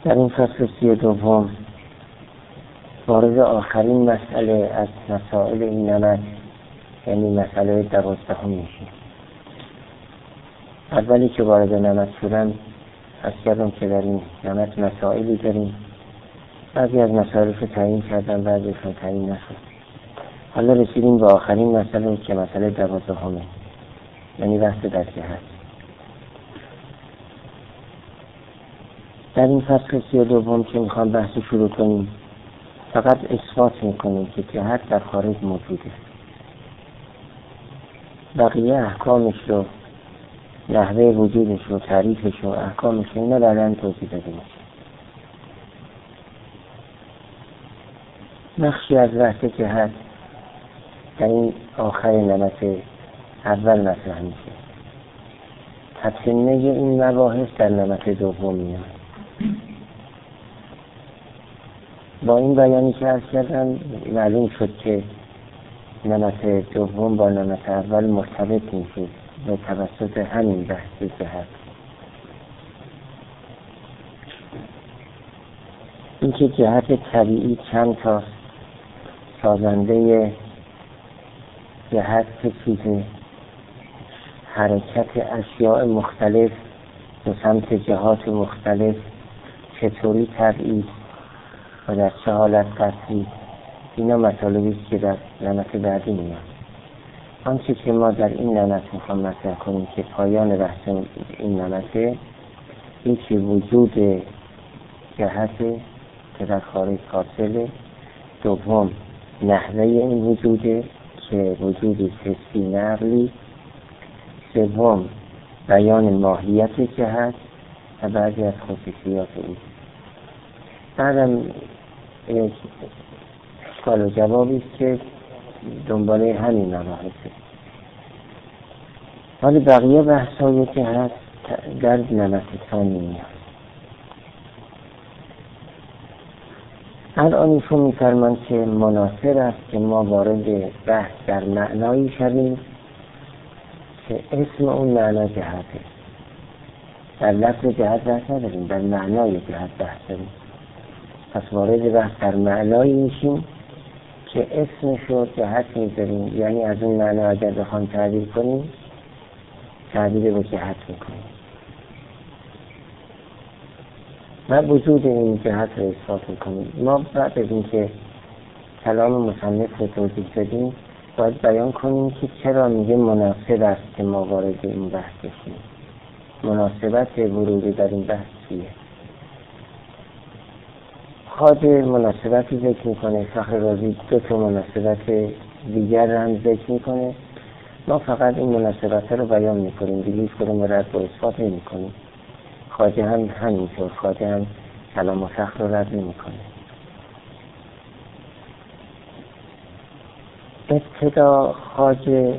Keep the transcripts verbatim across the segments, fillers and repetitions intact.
در این فصل سی دوم وارد آخرین مسئله از مسائل این نمط، یعنی مسئله دوازدهم میشیم. اولی که وارد نمط شدم از کردم که در این نمط مسائلی داریم، بعضی از مسائلش رو تعیین کردم، بعضیش رو تعیین نشد. حالا رسیدیم به آخرین مسئله که مسئله دوازدهمه، یعنی بحث در جهت. در این فصل سی دوم که میخوام بحث شروع کنیم فقط اثبات میکنیم که جهت در خارج موجوده. بقیه احکامش رو، نحوه وجودش رو، تعریفش رو، احکامش رو اینا بعداً توضیح داده میشه. بخشی از بحث جهت در این آخر نمط اول مطرح میشه. تقسیمه این مباحث در نمط دوم میاد. با این بیانی که عرض کردم معلوم شد که نمط دوم با نمط اول مرتبط میشه به توسط همین بحث جهت. این که جهت طبیعی چند تا سازنده جهت که چیزه، حرکت اشیاء مختلف به سمت جهات مختلف چطوری طبیعی و در چه حالت قطعی، اینا مطالبی که در نمط بعدی میاد. آنچه که ما در این نمط میخوام مطرح کنیم که پایان بحث این نمطه، این که وجود جهت که در خارج حاصله، دوم نحوه این وجوده که وجودی حسی نقلی، سوم بیان ماهیت جهت و بعضی از خصوصیات این. بعدم یک سوال و جوابی است که دنباله همین مباحثه. ولی بقیه بحثایی که هست در نمط ثانی میاد. الان ایشون میفرمان که مناسب است که ما وارد بحث در معنایی شویم که اسم اون معنا جهته. در لفظ جهت بحث نداریم، در معنای جهت بحث داریم. پس وارد بحث در معنایی میشیم که اسمش رو جهت میذاریم، یعنی از اون معنا اگر بخوام تعبیر کنیم تعبیر به جهت میکنیم و وجود این جهت رو اثبات میکنیم. ما بعد از اینکه کلام مصنف رو توضیح دادیم باید بیان کنیم که چرا میگه مناسب است که ما وارد این بحث بشیم. مناسبت ورود در این بحث چیه؟ خواجه مناسبتی ذکر میکنه، فخر رازی دو تا مناسبت دیگر هم ذکر میکنه. ما فقط این مناسبت رو بیان میکنیم، دیگه هیچ کدوم رد و اثبات نمیکنیم. خواجه هم همینطور، خواجه هم کلام و فخر رو رد نمیکنه. ابتدا خواجه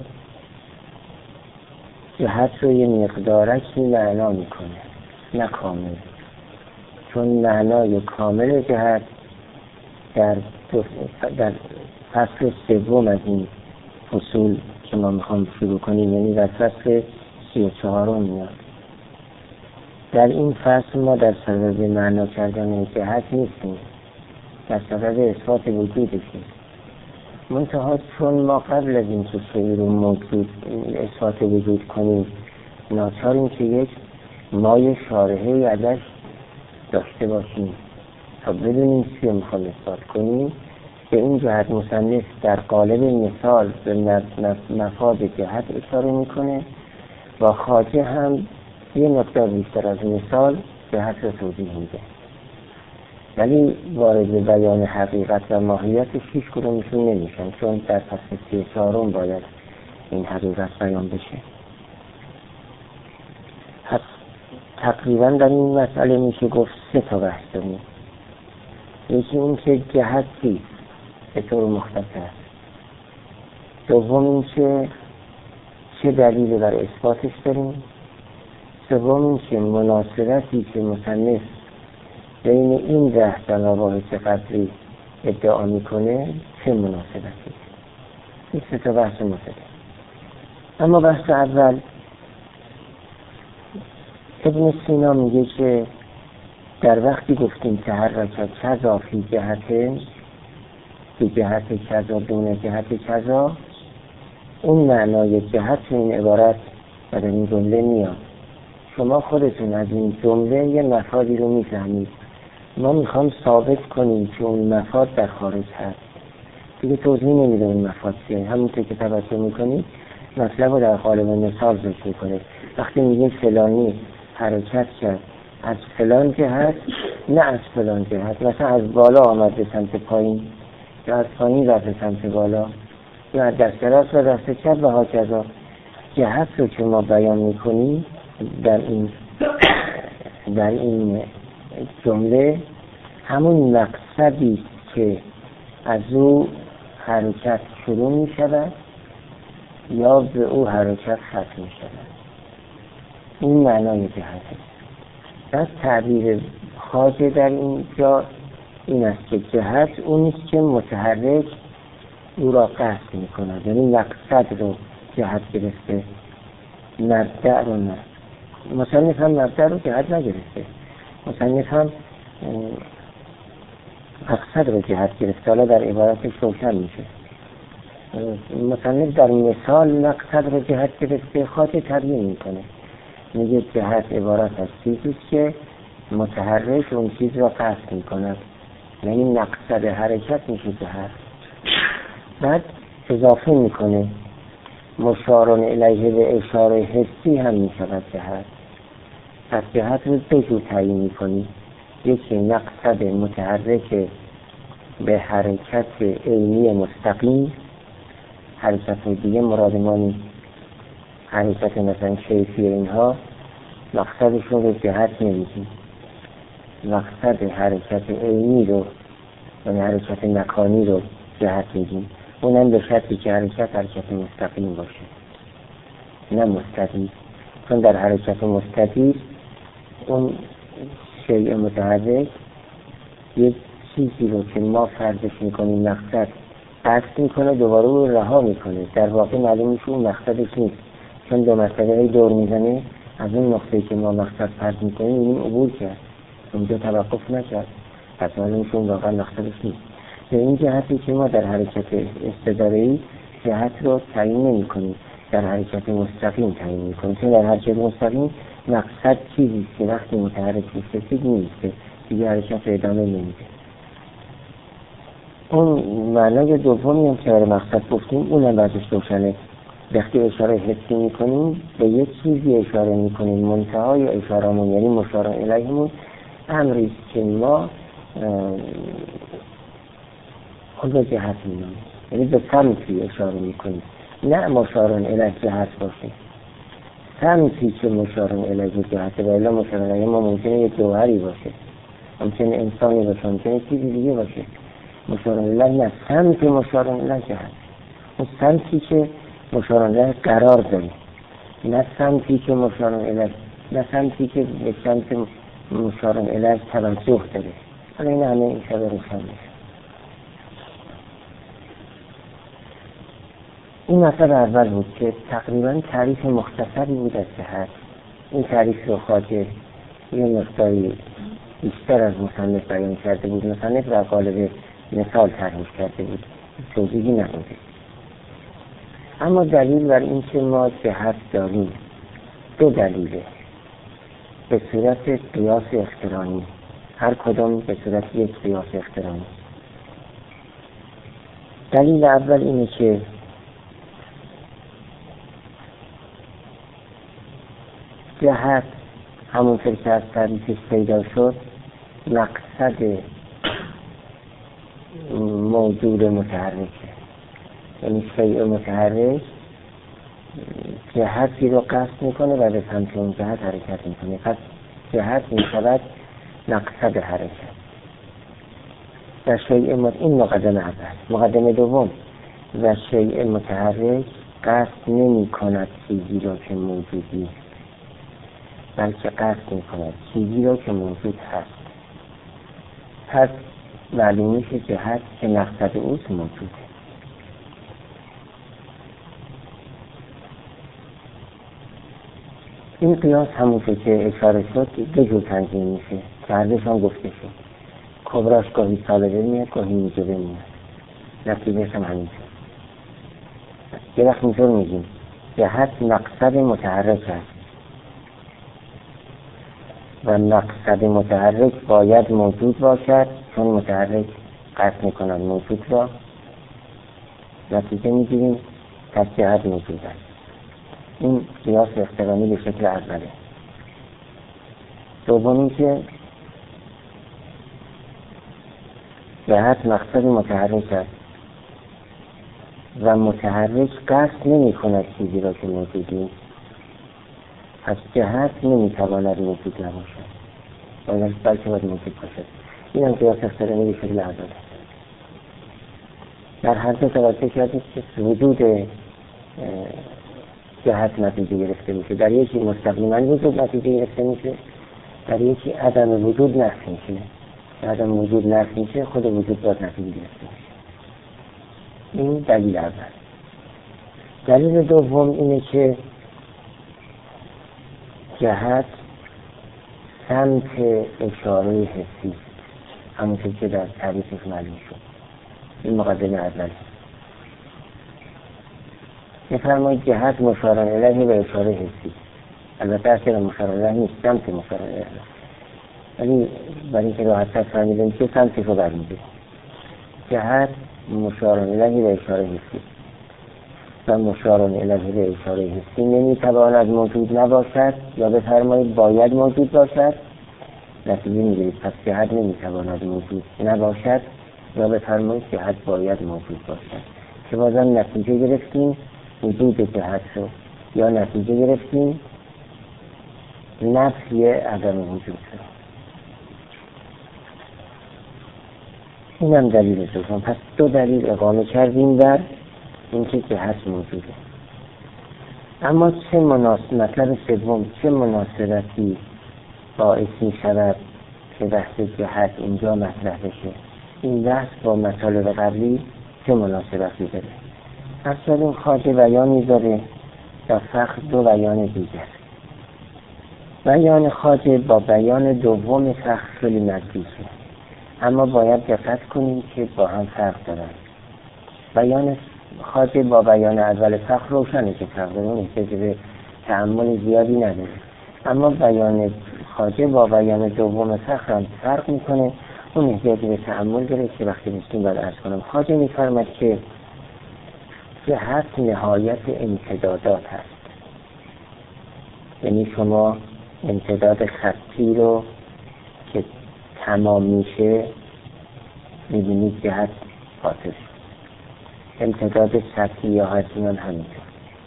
جهت رو یه مقدارکی معنا میکنه، نه کامل، چون معنای کامل جهت در در فصل سوم از این فصول که ما میخوام شروع کنیم، یعنی در فصل سی و چهارم میاد. در این فصل ما در صدد معنا کردن جهت نیستیم، در صدد اثبات وجودشیم. منتها چون ما قبل از این که شعر رو موجود اثبات وجود کنیم ناچاریم که یک مای شارحه‌ای ازش داشته باشیم تا بدونیم چی میخوام اثبات کنیم. به این جهت مصنف در قالب مثال به مفاد جهت اشاره میکنه و خواجه هم یه مقدار بیشتر از مثال جهت رو توضیح میده، ولی وارد بیان حقیقت و ماهیتش هیچ کدومشون نمیشن، چون در فصل سی و چهارم باید این حقیقت بیان بشه. پس تقریبا در این مسئله میشه گفت سه تا بحث داریم. یکی این که جهت چیست به طور مختصر، دوم این که چه دلیل بر اثباتش داریم، سوم این که مناسبتی که مصنف بین این بحث و مباحث قبلی ادعا میکنه چه مناسبتی. این سه تا بحث مختلف. اما بحث اول ابن سینا میگه که در وقتی گفتیم تحرک کذا فی جهت فی جهت کذا دون جهت کذا، اون معنای جهت این عبارت و در این جمله میاد. شما خودتون از این جمله یه مفادی رو میفهمید، ما میخوام ثابت کنیم که اون مفاد در خارج هست. دیگه توضیح نمیده اون مفاد چیه، همونطور که توجه میکنید مطلب رو در قالب مثال ذکر کنید. وقتی میگیم فلانی حرکت کرد از فلان جهت، نه از فلان جهت، مثلا از بالا آمد به سمت پایین یا از پایین رفت به سمت بالا یا از دست راست و دست چپ و هاکذا. جهت رو که ما بیان میکنیم در این در این جمله همون مقصدی که از او حرکت شروع می شود یا به او حرکت ختم می شود. این معنای جهته. پس تعبیر خواجه در اینجا این است که جهت اونیست که متحرک او را قصد می کند، یعنی مقصد رو جهت گرفته، مبدأ رو نه. مصنف هم مبدأ رو جهت نگرفته، مصنف هم مقصد رو جهت گرفته. حالا در عبارتش روشن میشه. مصنف در مثال مقصد رو جهت گرفته، خاطر تبیین میکنه، میگه جهت عبارت از چیزی که متحرک اون چیز را قصد میکند، یعنی مقصد حرکت میشه جهت. بعد اضافه میکنه مشارون الیه به اشاره حسی هم میشود جهت. پس جهت رو دو جور تعیین میکنی، یکی مقصد متحرک به حرکت عینی مستقیم، حرکت دیگه مراد ما نیست، حرکت مثلا کیفی اینها مقصدشون رو جهت نمیگیم، مقصد حرکت عینی رو یعنی حرکت مکانی رو جهت میگیم، اونم به شرطی که حرکت حرکت مستقیم باشه نه مستدیر. چون در حرکت مستدیر اون شیء متحرک یک چیزی رو که ما فرضش میکنیم مقصد قصد میکنه دوباره رو رها میکنه، در واقع معلوم میشه اون مقصدش نیست، چون دو مسئله هی دور میزنه از اون نقطه‌ای که ما مقصد فرض میکنیم این عبور کرد، اونجا توقف نکرد، پس معلوم میشه اون واقعا مقصدش نیست. به این جهتی که ما در حرکت استداره‌ای جهت رو تعیین نمی‌کنیم، در حرکت مستقیم تعیین می‌کنیم، چون در حرکت مستقیم مقصد چیزی که وقتی متحرک میشه نیست، دیگه حرکت ادامه نمیده. اون معنای دومی هم که برای مقصد گفتیم اونم بعدش روشنه. وقتی اشاره حسی می‌کنیم به یک چیزی اشاره می‌کنیم، منتهای اشاره‌مون یعنی مشار الیهمون امری که ما اون رو جهت می‌نامیم، یعنی به سمتی اشاره می‌کنیم، نه مشارون الیه جهت باشه، سمتی که مشارون الیه جهت و الا مشارون الیه ما ممکنه یک جوهری باشه، ممکنه انسانی باشه، ممکنه چیزی دیگه باشه. مشارون الیه نه، سمت مشارون الیه جهت، اون سمتی که مشارون الیه قرار داره، نه سمتی که مشارون الیه، نه سمتی که به سمت مشارون الیه توجه داره. حالا این همه این شبه روشن میشه. این مطلب اول بود که تقریبا تعریف مختصری بود از جهت. این تعریف رو خواجه یه مقداری بیشتر از مصنف بیان کرده بود، مصنف در قالب مثال تعریف کرده بود، توضیحی نبوده. اما دلیل بر این که ما جهت داریم دو دلیله، به صورت قیاس اقترانی، هر کدام به صورت یک قیاس اقترانی. دلیل اول اینه که جهت همونطور که از تعریفش پیدا شد مقصد موجود متحرکه، یعنی شیء متحرک جهتی رو قصد میکنه و به سمت اون جهت حرکت میکنه، پس جهت میشود مقصد حرکت. و شیء مت... این مقدمه اول. مقدمه دوم، و شیء متحرک قصد نمی کند چیزی رو که موجود نیست، بلکه قصد می کند چیزی رو که موجود هست. پس معلوم میشه جهت که مقصد اوست موجوده. این قیاس همون که اشاره شد دو جور تنظیم میشه. کردش هم گفته شد. کبراش گاهی سالبه میاد گاهی موجبه میاد، نتیجهش هم همینطور. یه وقت اینطور میگیم جهت مقصد متحرک هست و مقصد متحرک باید موجود باشد، چون متحرک قصد میکنند موجود را، نتیجه میگیریم پس جهت موجود است. این قیاس اقترانی به شکل اوله. دومی که جهت مقصد متحرک است و متحرک قصد نمی کند چیزی را که موجودی، پس جهت نمی تواند موجود نباشد، باید بلکه باید موجود باشد. این هم قیاس اقترانی به شکل اوله. در هر دو توجه کردید که وجود جهت نتیجه گرفته میشه، در یکی مستقیما وجود نتیجه گرفته میشه، در یکی عدم وجود نفی میشه. عدم وجود نفی میشه، خود وجود باید نتیجه گرفته میشه. این دلیل اول. دلیل دوم اینه که جهت سمت اشاره حسی، همونطور که در تعریفش معلوم شد. این مقدمه اولی. می‌فرمایید جهت مشار الیه و اشاره حسی. البته اصلا مشار الیه نیست، سمت مشار الیه. ولی برای اینکه راحت‌تر فهمیدیم که سمتش رو برمی‌داریم. جهت مشار الیه و اشاره حسی و مشار الیه و اشاره حسی نمی‌تواند موجود نباشد، یا بفرمایید باید موجود باشد. نتیجه می‌گیرید پس جهت نمی‌تواند موجود نباشد، یا بفرمایید جهت باید موجود باشد، که بازم نتیجه گرفتیم وجود جهت رو، یا نتیجه گرفتیم نفی عدم وجود رو. این هم دلیل دوم. پس دو دلیل اقامه کردیم در اینکه جهت موجوده. اما چه مناسب مطلب سوم چه مناسبتی باعث می شود که بحث جهت اینجا مطرح بشه؟ این بحث با مطالب قبلی چه مناسبتی داره؟ اصلا این خواجه بیانی داره و فخر دو بیان دیگر. بیان خواجه با بیان دوم فخر خیلی نزدیکه، اما باید دقت کنیم که با هم فرق دارن. بیان خواجه با بیان اول فخر روشنه که فرق داره، احتیاج به تأمل زیادی نداره. اما بیان خواجه با بیان دوم فخر هم فرق میکنه، اون احتیاج به تأمل داره که وقتی میستیم باید ارز کنم. خواجه میفرمد که جهت نهایت امتدادات هست. یعنی شما امتداد خطی رو که تمام میشه میبینید جهت حاصل شد. امتداد سطحی یا حجمی هم همینطور.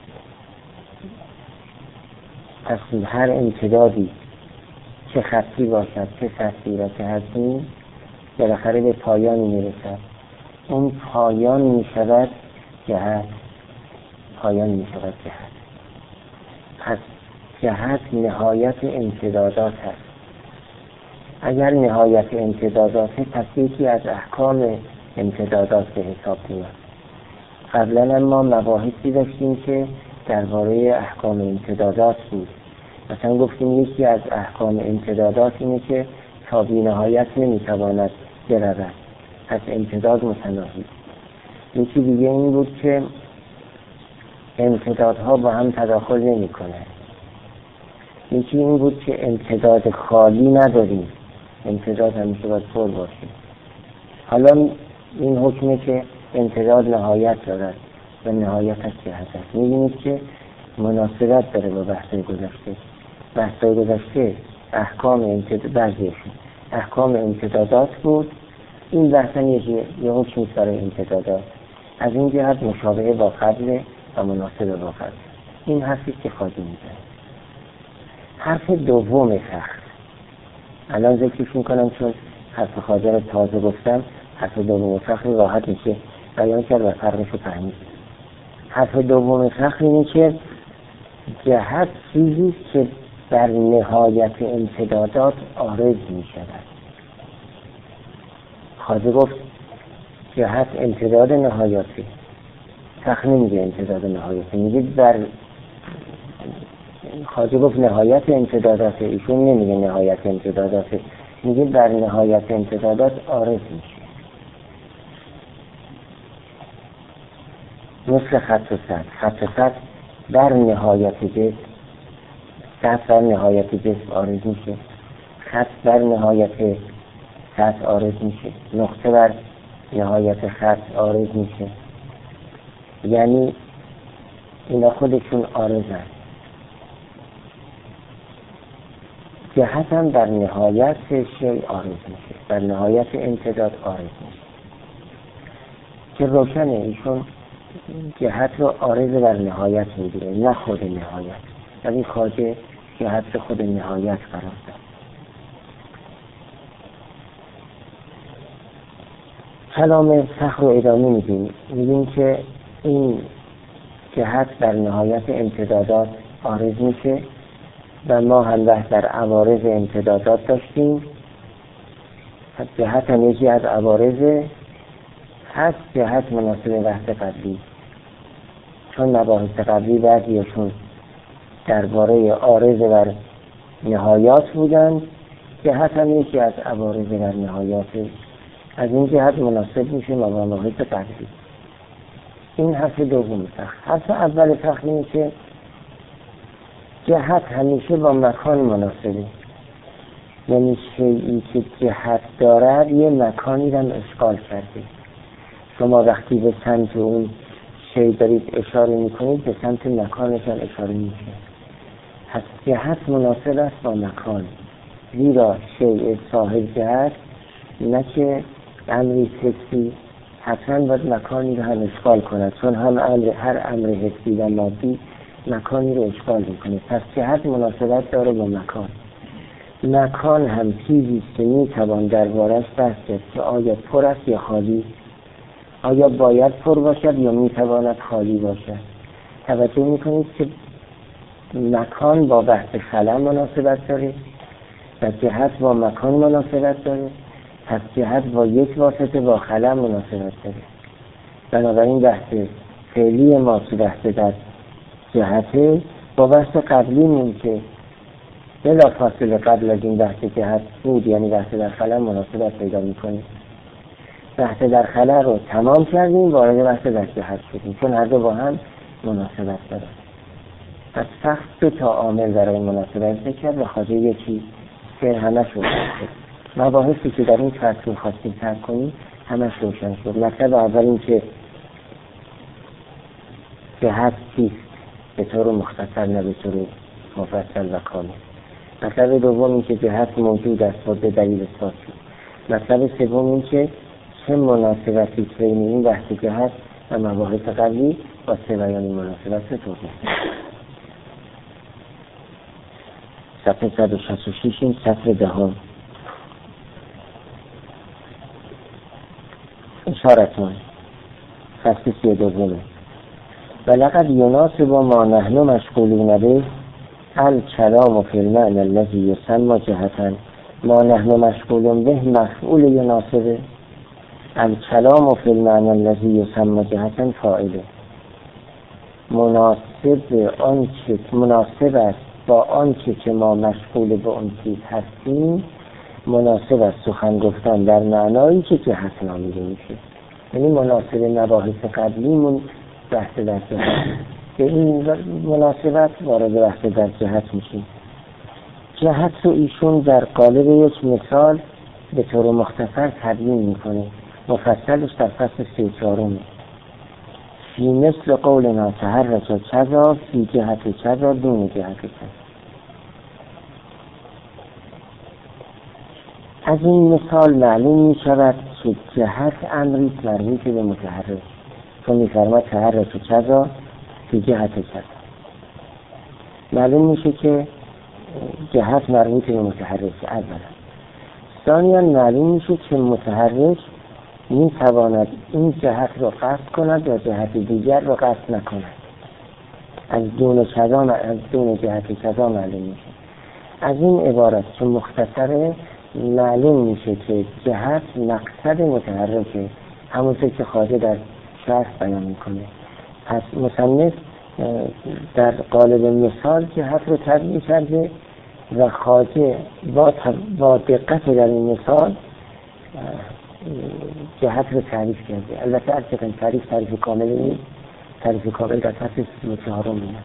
پس هر امتدادی چه خطی باشد چه سطحی را که حجمی بالاخره به پایانی میرسد. اون پایان میشود جهت، پایان میشود جهت. پس جهت نهایت امتدادات هست. اگر نهایت امتدادات پس یکی از احکام امتدادات به حساب میاد. قبلا ما مباحثی داشتیم که درباره احکام امتدادات بود. مثلا گفتیم یکی از احکام امتدادات اینه که تا بی نهایت نمیتواند برود، پس امتداد متناهی. یکی دیگه این بود که امتدادها با هم تداخل نمی کنند. یکی این بود که امتداد خالی نداریم، امتداد همیشه باید پر باشه. حالا این حکمه که امتداد نهایت دارد و نهایت از جهت است. می‌بینید که مناسبت داره با بحث‌های گذشته. بحث‌های گذشته احکام امتداد بعضیشون احکام امتدادات بود، این بحثن یه یه حکمی برای امتدادات. از این جهت مشابه با قبل و مناسب با قبل. این حرفی که خواهی می‌زنه. حرف دوم فخر الان ذکرش میکنم چون حرف خواجه رو تازه گفتم. حرف دوم فخر راحت میشه بیان کرد و فرقش رو فهمید. حرف دوم فخر اینه که جهت چیزی که در نهایت امتدادات عارض میشود. خواجه گفت جهت امتداد نهایتی، فخر نمیگه امتداد نهایتی، میگه در خواجه گفت نهایت امتدادات، ایشون نمیگه نهایت امتدادات، میگه در نهایت امتدادات عارض میشه، مثل خط و سطح. خط و سطح در نهایت جسم، سطح در نهایت جسم عارض میشه، خط در نهایت سطح عارض میشه، نقطه بر نهایت خط عارض میشه. یعنی اینا خودشون عارضن. جهت هم در نهایت شیء عارض میشه، در نهایت امتداد عارض میشه که روشنه ایشون جهت رو عارض بر نهایت میگیره، نه خود نهایت. ولی خواجه جهت رو خود نهایت قرار داد. کلام فخر رو ادامه میدیم، میگیم که این جهت در نهایت امتدادات عارض میشه و ما هم بحث در عوارض امتدادات داشتیم. جهت هم یکی از عوارض هست، جهت مناسب بحث قبلی، چون مباحث قبلی بعضیشون درباره عارض بر نهایات بودن، جهت هم یکی از عوارض بر نهایات، از این جهت مناسب میشه مباحث قبلی. این حرف دوم فخر. حرف اول فخر اینه که جهت همیشه با مکان مناسبه، یعنی شیئی که جهت دارد یه مکانی رو اشغال کرده. شما وقتی به سمت اون شیء دارید اشاره میکنید، به سمت مکانش هم اشاره میشه. پس جهت مناسب است با مکان، زیرا شیء صاحب جهت نه که امری حسی حتما باید مکانی رو هم اشغال کند، چون هم امر هر امر حسی و مادی مکانی رو اشغال میکنه. پس جهت مناسبت داره با مکان. مکان هم چیزی که میتوان دربارش بحث کرد که آیا پر است یا خالی، آیا باید پر باشد یا میتواند خالی باشد. توجه میکنید که مکان با بحث خلا مناسبت داره و جهت با مکان مناسبت داره، پس جهت با یک واسطه با خلا مناسبت داره. بنابراین بحث فعلی ما که بحث در جهته با بحث قبلیمون که بلا فاصله قبل از این بحث جهت بود، یعنی بحث در خلا مناسبت پیدا میکنیم. بحث در خلا رو تمام کردیم، وارد بحث در جهت شدیم، چون هر دو با هم مناسبت داره. پس فقط دو تا عامل برای مناسبت ذکر و خواجه یکی که همه شد. مباحثی که در این فصل خواستیم ترک کنیم همه روشن شد. مطلب اول این که جهت چیست به طور مختصر نه به طور مفصل و کامل. مطلب دوم این که جهت موجود است و به دلیل اثبات شد. مطلب سوم این که چه مناسبتی بین این بحث جهت و مباحث قبلی با سه بیان مناسبت توضیح. صفحه صد و شصت و شش این سطر دهم. اشارتان فصل سی دومه. و لقد یناسب ما نحن مشغولون به الکلام فی المعنی الذی یسمى جهتا. ما نحن مشغولون به مفعول یناسبه، الکلام فی المعنی الذی یسمى جهتا فاعله. مناسب آنچه مناسب است با آنچه که ما مشغول به اون چیز هستیم، مناسب است سخن گفتن در معنایی که جهت نامیده میشه. یعنی مناسب مباحث قبلیمون بحث در جهت، به این مناسبت وارد بحث در جهت میشیم. جهت رو ایشون در قالب یک مثال به طور مختصر تبیین میکنه، مفصلش در فصل سی و چهارم. فی مثل قولنا تحرک کذا فی جهت کذا دون جهت کذا. از این مثال معلوم می شود که جهت امری مربوط به متحرک، چون می فرماید تحرک کذا فی جهت کذا. معلوم میشه که جهت مربوط به متحرک اولا. ثانیاً معلوم میشه که متحرک می تواند این جهت رو قصد کند یا جهت دیگر رو قصد نکند. از دون کذا از دون جهت کذا معلوم میشه. از این عبارت که مختصره معلوم میشه که جهت مقصد متحرکه، همونطور که خواجه در شرح بیان میکنه. پس مصنف در قالب مثال جهت رو تبیین کرده و خواجه با, با دقت در این مثال جهت رو تعریف کرده. البته از چقدر تعریف تعریف کامل نیست، تعریف کامل در فصل سی و چهارم میاد.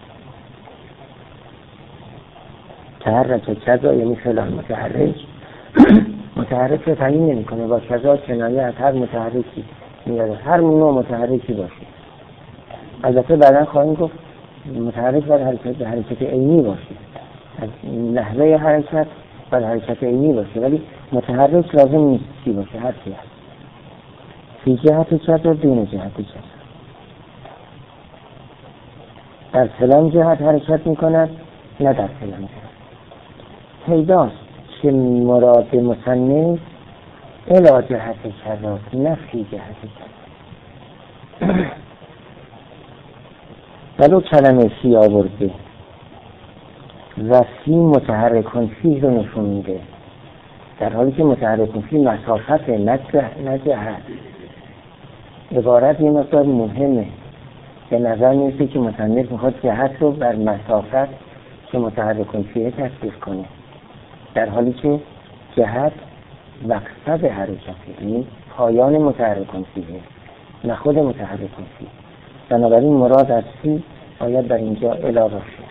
تحرک کذا یعنی فلان متحرک متحرک رو تعیین نمی کنه، با کذا کنایه از هر متحرکی میاره، هر نوع متحرکی باشه. البته بعدا خواهیم گفت متحرک بر حرکت حرکت عینی باشه، از نحوه حرکت بر حرکت عینی باشه، ولی متحرک لازم نیست چی باشه، هر چی هست فی جهت کذا دون جهت کذا، در فلان جهت حرکت میکند نه در فلان جهت. پیداست که مراد مصنف الی جهت کذا نه فی جهت کذا. ولو کلمه فی آورده و فی متحرکون فی رو نشون میده، در حالی که متحرکون فی مسافت نه جهت. عبارت یه مقدار مهمه، به نظر میرسه که مصنف میخواد جهت رو بر مسافت که متحرکون فیه تصدیق کنه، در حالی که جهت مقصد حرکته، یعنی پایان متحرکون فیه نه خود متحرکون فیه. بنابراین مراد از فی باید در اینجا الی باشه.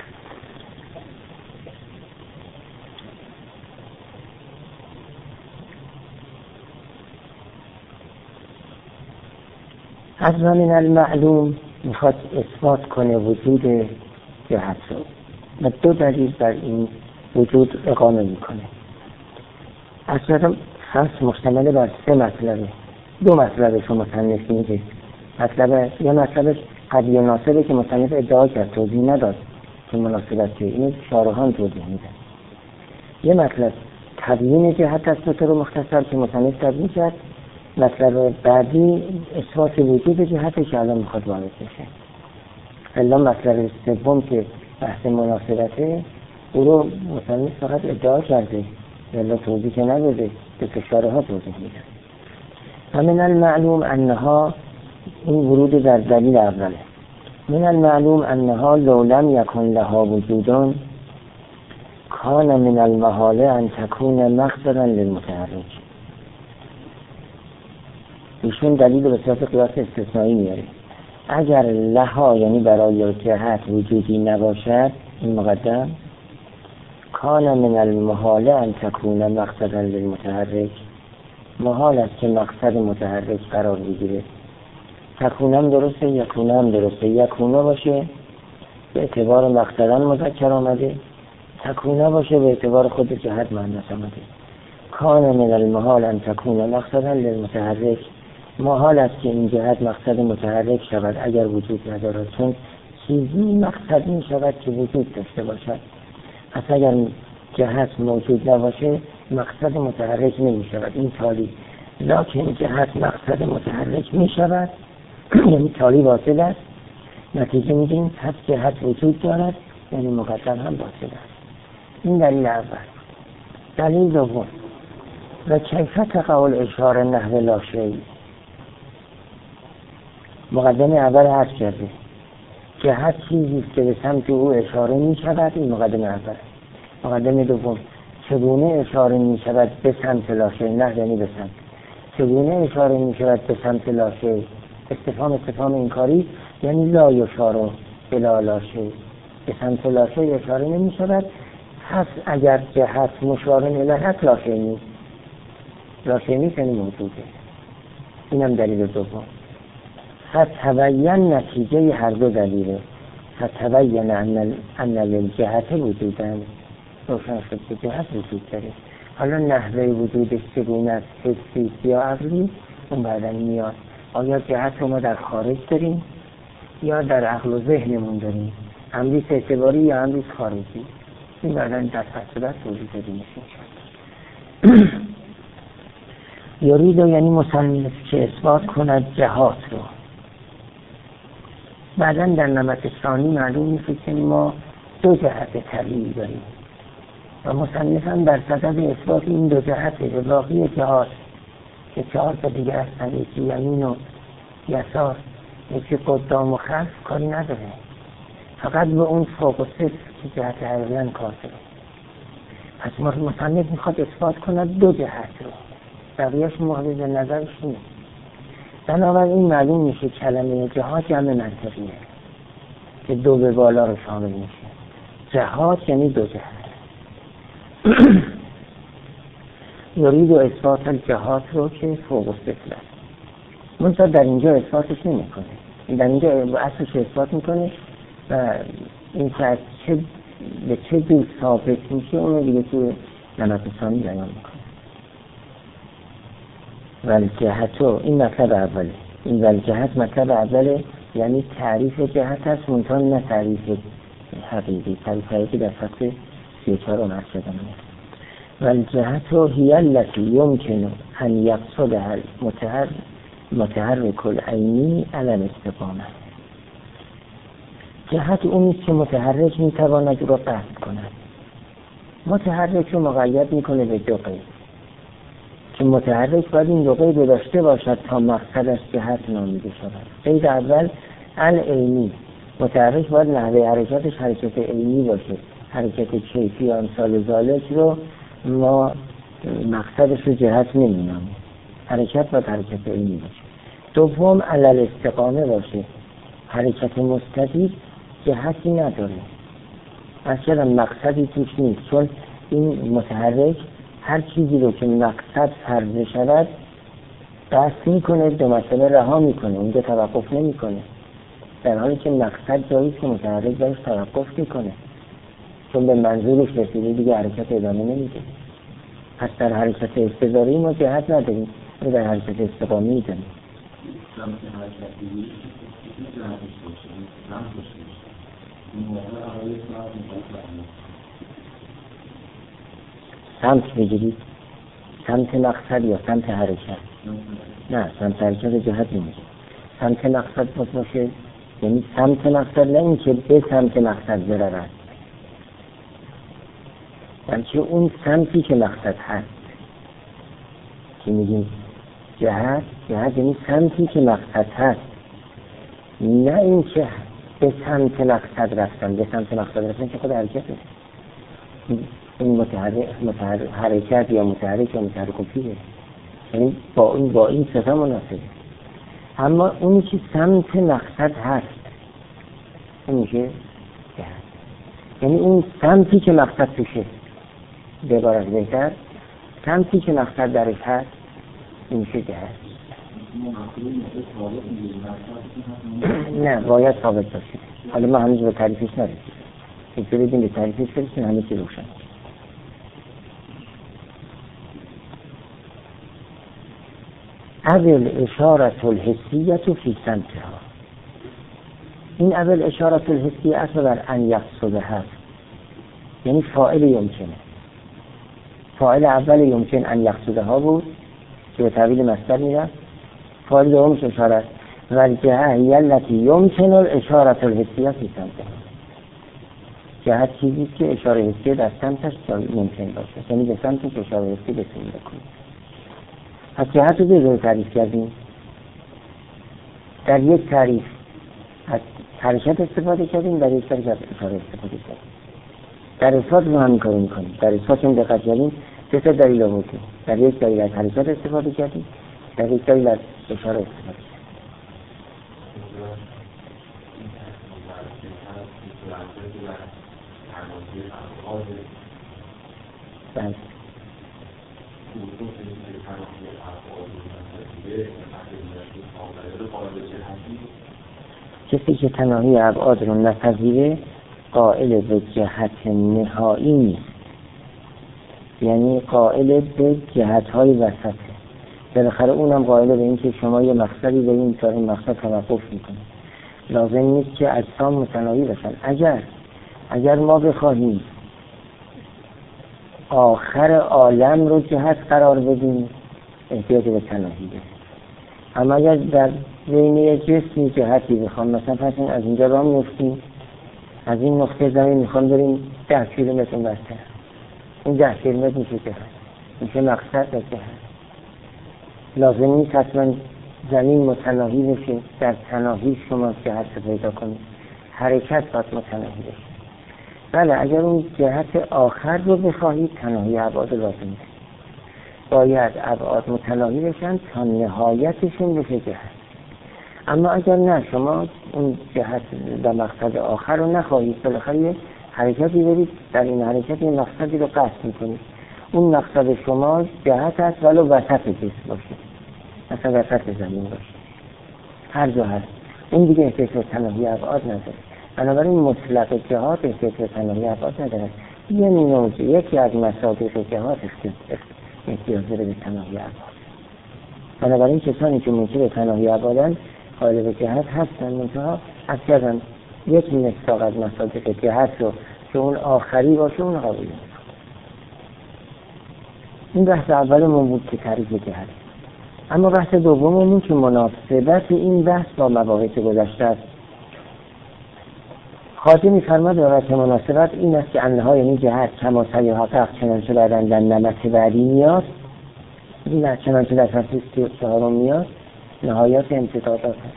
از من المعلوم میخواد اثبات کنه وجود جهت رو و دو دلیل بر این وجود اقامه میکنه. اصلا فصل مشتمل بر سه مطلبه، دو مطلبش رو مصنف میگه. مطلب یا مطلبش قضیه ناصبه که مصنف ادعا کرد توضیح نداد که مناسبت که اینو شارحان توضیح میده. یه مطلب تبیین جهت است به طور مختصر که مصنف تبیین کرد. مطلب بعدی اثبات وجود جهت که الان میخواد وارد بشه. الا مطلب سوم که بحث مناسبته او رو مصنف فقط ادعا کرده الا توضیح که نداده، به شارحان توضیح میده. ومن المعلوم انها، این ورود در دلیل اوله، من المعلوم انها لو لم یکن لها وجودون کان من المحاله ان تکون مقصدا للمتحرک. ایشون دلیل به صورت قیاس استثنایی میاره. اگر لها یعنی برای جهت وجودی نباشد، این مقدم، کان من المحاله ان تکون مقصدا للمتحرک، محال است که مقصد متحرک قرار بگیره. تکونم درسته، یکونم درسته، یکونه باشه به اعتبار مقصدان مذکر آمده، تکونه باشه به اعتبار خود جهت مؤنث آمده. کان من المحال ان تکون مقصدا للمتحرک، محال است که این جهت مقصد متحرک شود اگر وجود ندارد، چون چیزی مقصد می شود که وجود داشته باشد. پس اگر جهت موجود نباشه مقصد متحرک نمی شود، این تالی. لکن جهت مقصد متحرک می شود، یعنی تالی واصل است. نتیجه میگیم پس جهت وجود دارد، یعنی مقدم هم واصل است. این دلیل اول. دلیل دوم، و کیفیت قول اشاره نحو لا شیء. مقدمه اول عرض کرده جهت چیزی که به سمت او اشاره می شود، این مقدمه اول. مقدمه دوم، چگونه اشاره می شود به سمت لا شیء، نه یعنی به سمت، چگونه اشاره می شود به سمت لا شیء. استفهام استفهام انکاری، یعنی لا یشار الی لا شیء، به سمت لا شیء اشاره نمی شود. پس اگر جهت مشار الیه لا شیء نیست، لا شیء نیست یعنی موجوده. اینم دلیل دوم. فتبین نتیجه هر دو دلیله. فتبین ان ان للجهت وجودن، روشن شد که جهت وجود داره. حالا نحوه وجودش چگونه است، حسی یا عقلی، اون بعدا میاد. آیا جهت رو ما در خارج داریم یا در عقل و ذهنمون داریم، امریز اعتباری یا امریز خارجی، این بعدا در فصل توضیح داده میشه. یرید یعنی مصنف که اثبات کند جهات رو. بعدا در نمط ثانی معلوم میشه که ما دو جهت طبیعی داریم و مصنف هم در صدد اثبات این دو جهت به باقی جهات که چهار تا دیگه هستن، یکی یمین و یسار، یکی قدام و خلف، کاری نداره. فقط به اون فوق و صفر که جهت عقلن کار داره. پس مصنف میخواد اثبات کند دو جهت رو، بقیهش مورد نظرش نیست. بنابراین معلوم میشه کلمه جهات جمع منطقیه که دو به بالا رو شامل میشه. جهات یعنی دو جهت. یورید و اثبات الجهات رو که فوق السفل است. منتها در اینجا اثباتش نمی کنه، در اینجا اصلش اثبات میکنه و این که از چه به چه دو ثابت میشه اونو دیگه تو نمت ثانی بیان میکنه. ولی جهتو این مطلب اوله، این ولی جهت مطلب اوله، یعنی تعریف جهت هست منتها نه تعریف حقیقی، تعریف حقیقی در فصل سی و چهار رو مرد شدن هست. والجهت هي التي يمكن أن يقصدها المتحرك العيني على الاستقامة. جهت اونیست که متحرک میتواند رو قصد کند. متحرک رو مقید میکنه به دو قید که متحرک باید این دو قید داشته باشد تا مقصدش جهت نامیده شود. قید اول العینی، متحرک باید نحوه حرکتش حرکت عینی باشه، حرکت کیفی یا امثال ذالک رو ما مقصدش رو جهت نمینامیم، حرکت باید حرکت عینی باشه. دوم علل استقامه باشه، حرکت مستقیم جهتی نداره، اصلا مقصدی توش نیست، چون این متحرک هر چیزی رو که مقصد فرض شود قصد میکنه، دو مسئله رها میکنه، اونجا توقف نمیکنه، در حالی که مقصد جاییست که متحرک برش توقف میکنه، چون به منظورش رسیده دیگه حرکت ادامه نمیده. پس در حرکت استداری ما جهت نداریم، در حرکت استقامی داریم. سمت بگیرید، سمت مقصد یا سمت حرکت؟ نه، سمت حرکت جهت نمیشه. سمت مقصد باشه یعنی سمت مقصد، نه این که به سمت مقصد برود، بلکه اون سمتی که مقصد هست که میگیم جهت، جهت یعنی سمتی که مقصد هست، نه این که به سمت مقصد رفتن. به سمت مقصد رفتن که خود حرکته، این متحرک متحرک حرکت یا متحرک یا متحرک کفیه، یعنی با این با این صفه مناسبه. اما اونی که سمت مقصد هست اون میشه جهت، یعنی اون سمتی که مقصد توشه، به عبارت بهتر سمتی که مقصد درش هست این میشه جهت. نه، باید ثابت باشه. حالا ما هنوز به تعریفش نرسیم، اجازه بدیم به تعریفش برسیم، همه چی روشن. اول اشارت الحسیت فی سمتها، این اول اشارت الحسیه اصلا بر ان یقصده هست، یعنی فاعل یمکنه. فاعل اول یمکن ان یقصده ها بود که به تعبیل مصدر میرفت، فاعل دومش اشارت و الجهه هی التی یمکن الاشارت الحسیه فی سمتها. جهت چیزی که اشاره حسیه در سمتش ممکن باشه، یعنی به سمتش اشاره حسیه بسیم بکنیم. پس جهت رو به تعریف کردیم. در یک تعریف از حرکت استفاده کردیم، در یک تعریف از اشاره استفاده کردیم. در اثبات ما همین کارو میکنیم. در اثبات هم دقت کردیم، سه تا دلیل آوردیم. در یک دلیل از حرکت استفاده کردیم، در یک دلیل از اشاره استفاده کردیم. بله. کسی که تناهی ابعاد رو نپذیره قائل به جهت نهایی نیست، یعنی قائل به جهت‌های وسطه. بالاخره اونم قائل به این که شما یه مقصدی دارین تا این مقصد توقف میکنه. لازم نیست که اجسام متناهی باشن. اگر اگر ما بخواهیم آخر عالم رو جهت قرار بدیم احتیاج به تناهی داره. اما اگر در بین جسمی جهتی بخوام، مثلا پس از اینجا راه میفتیم، از این نقطه زمین میخوام بریم ده کیلومتر برتر، این ده کیلومتر میشه جهت، میشه مقصد و جهت. لازم نیست حتما زمین متناهی بشه، در تناهی شما جهت پیدا کنید. حرکت باید متناهی بشه. بله اگر اون جهت آخر رو بخواهید تناهی ابعاد لازم است. باید ابعاد متناهی بشن تا نهایتشون بشه جهت. اما اگر نه شما اون جهت و مقصد آخر رو نخواهید، بالاخره یه حرکتی برید، در این حرکت یه مقصدی رو قصد میکنید. اون مقصد شما جهت هست ولو وسط جسم باشه، مثلا وسط زمین باشه، هر جا هست، این دیگه احتیاج به تناهی ابعاد نداره. بنابراین مطلق جهات احتیاج به تناهی ابعاد نداره. یه نوع یکی از مصادیق جهات احتیاج داره به تناهی ابعاد. بنابراین کسانی که منکر به تناهی ابعادن قائل به جهت هستن، منتها از کردن یک مصداق از مصادیق جهت رو که اون آخری باشه اون قبول نمی‌کنه. این بحث اولمون بود که تعریف جهت. اما بحث دوممون که مناسبت این بحث با مباحث گذشته است. خواجه می‌فرماد بابت مناسبت این است که انها یعنی جهت کما سیحقق چنانچه بعدن در نمط بعدی میاد، این چنانچه در فصل سی و چهارم میاد، نهایات امتدادات هست.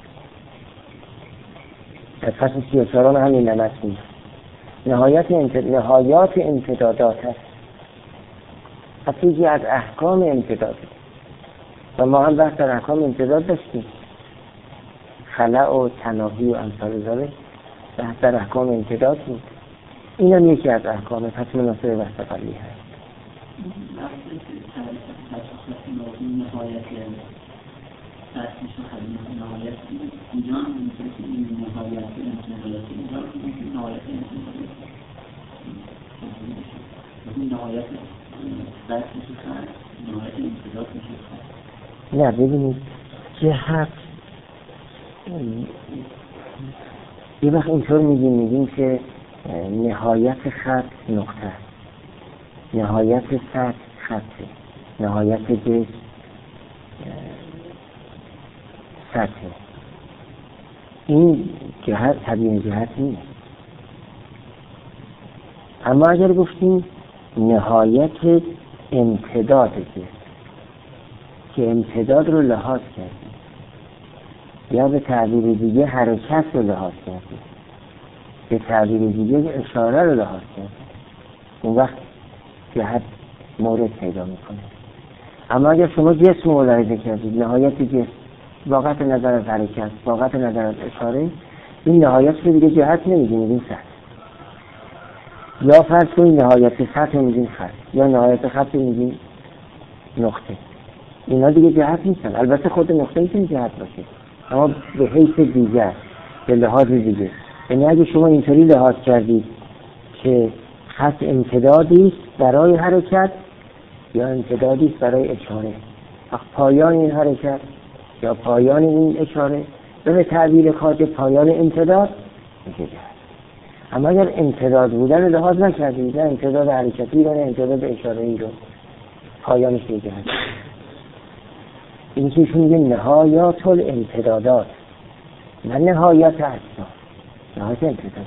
در فصل سی و چهارم همین نمط میاد، نهایات امتد... نهایات امتدادات هست. حتی از احکام امتداد و ما هم بحث در احکام امتداد داشتیم، خلع و تناهی و امثال ذالک بحث در احکام امتداد بود. این هم یکی از احکامه، پس مناسب بحث قبلی هست. نه ببینید جهت یه وقت اینطور میگیم میگیم که نهایت خط نقطه است، نهایت سطح خطه، نهایت جسم سطحه. این جهت طبیعی جهت نیست. اما اگر گفتیم نهایت امتداد جسم که امتداد رو لحاظ کردیم یا به تعبیر دیگه حرکت رو لحاظ کردیم، به تعبیر دیگه اشاره رو لحاظ کردیم، اون وقت جهت مورد پیدا میکنه. اما اگر شما جسم رو ملاحظه کردید، نهایت جسم واقعت نظر از حرکت، واقعت نظر از اشاره، این نهایت رو دیگه جهت نمیگیم، میگیم سطح. یا فرض کنید نهایت سطح میگیم خط، یا نهایت خط میگیم نقطه. اینا دیگه جهت نیستن. البته خود نقطه میتونه جهت باشه، اما به حیث دیگر، به لحاظ دیگه. یعنی اگه شما اینطوری لحاظ کردید که خط امتدادی است برای حرکت یا امتدادی است برای اشاره، پایان این حرکت یا پایان این اشاره، به تعبیر خواجه پایان امتداد میشه جهت. اما اگر امتداد بودن لحاظ نکردید، نه امتداد حرکتی رو نه امتداد اشاره‌ای رو، پایانش میشه جهت. این که ایشون میگه نهایات الامتدادات نه نهایت اجزا، نهایت امتدادات.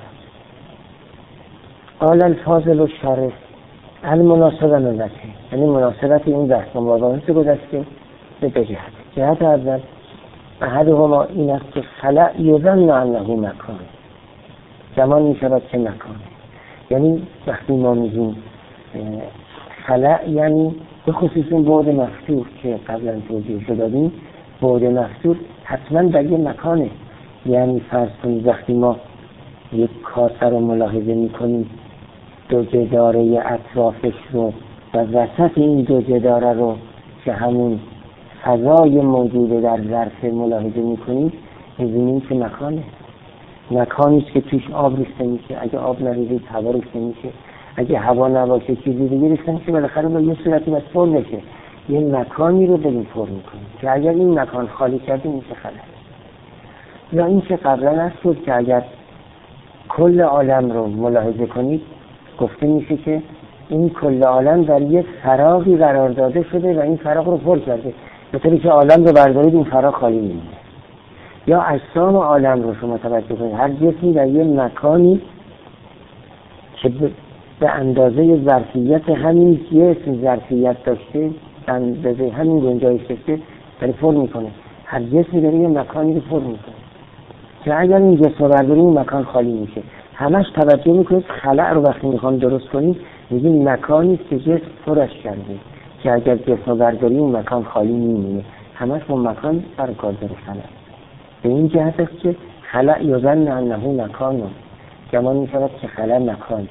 قال الفاضل الشارح المناسبه نوبته، یعنی مناسبت این بحث با مباحث گذشته به دو جهت. جهت اول احدهما این است که خلع یظن انه مکان، زمان می شود که مکان. یعنی وقتی ما میگیم خلع یعنی به خصوص این بعد مفتوح که قبلا توضیح دادیم، بعد مفتوح حتما در یه مکانه. یعنی فرض کنید وقتی ما یک کاسه رو ملاحظه میکنیم، دو جداره اطرافش رو و وسط این دو جداره رو که همون فضای موجوده در ظرف ملاحظه میکنیم، میبینیم که مکانه. مکانیست که توش آب ریخته میشه، اگه آب نریزید هوا ریخته میشه، اگه هوا نباشه چیزی دیگه ریخته میشه، بالاخره با یه صورتی باید فرم بشه. یه مکانی رو بدین فرم میکنیم که اگر این مکان خالی کردیم میشه خلل. یا این که قبلا هست شد که اگر کل عالم رو ملاحظه کنید گفته میشه که این کل عالم در یک فراغی قرار داده شده و این فراغ رو پر کرده، به طوری که عالم رو بردارید این فراغ خالی میمونه. یا اجسام عالم رو شما توجه کنید، هر جسمی در یک مکانی که به اندازه ظرفیت همین جسم ظرفیت داشته، اندازه همین گنجایش داشته، داره فرم میکنه. هر جسمی داره یک مکانی رو فرم میکنه که اگر این جسم رو برداریم این مکان خالی میشه. همش توجه میکنید خلأ رو وقتی میخوام درست کنید میگیم مکانی که جسم پرش کرده که اگر جسم برداری اون مکان خالی میمونه. همش با مکان سر کار داره خلأ. به این جهت است که خلأ یظن انه مکان گمان میشود که خلأ مکان.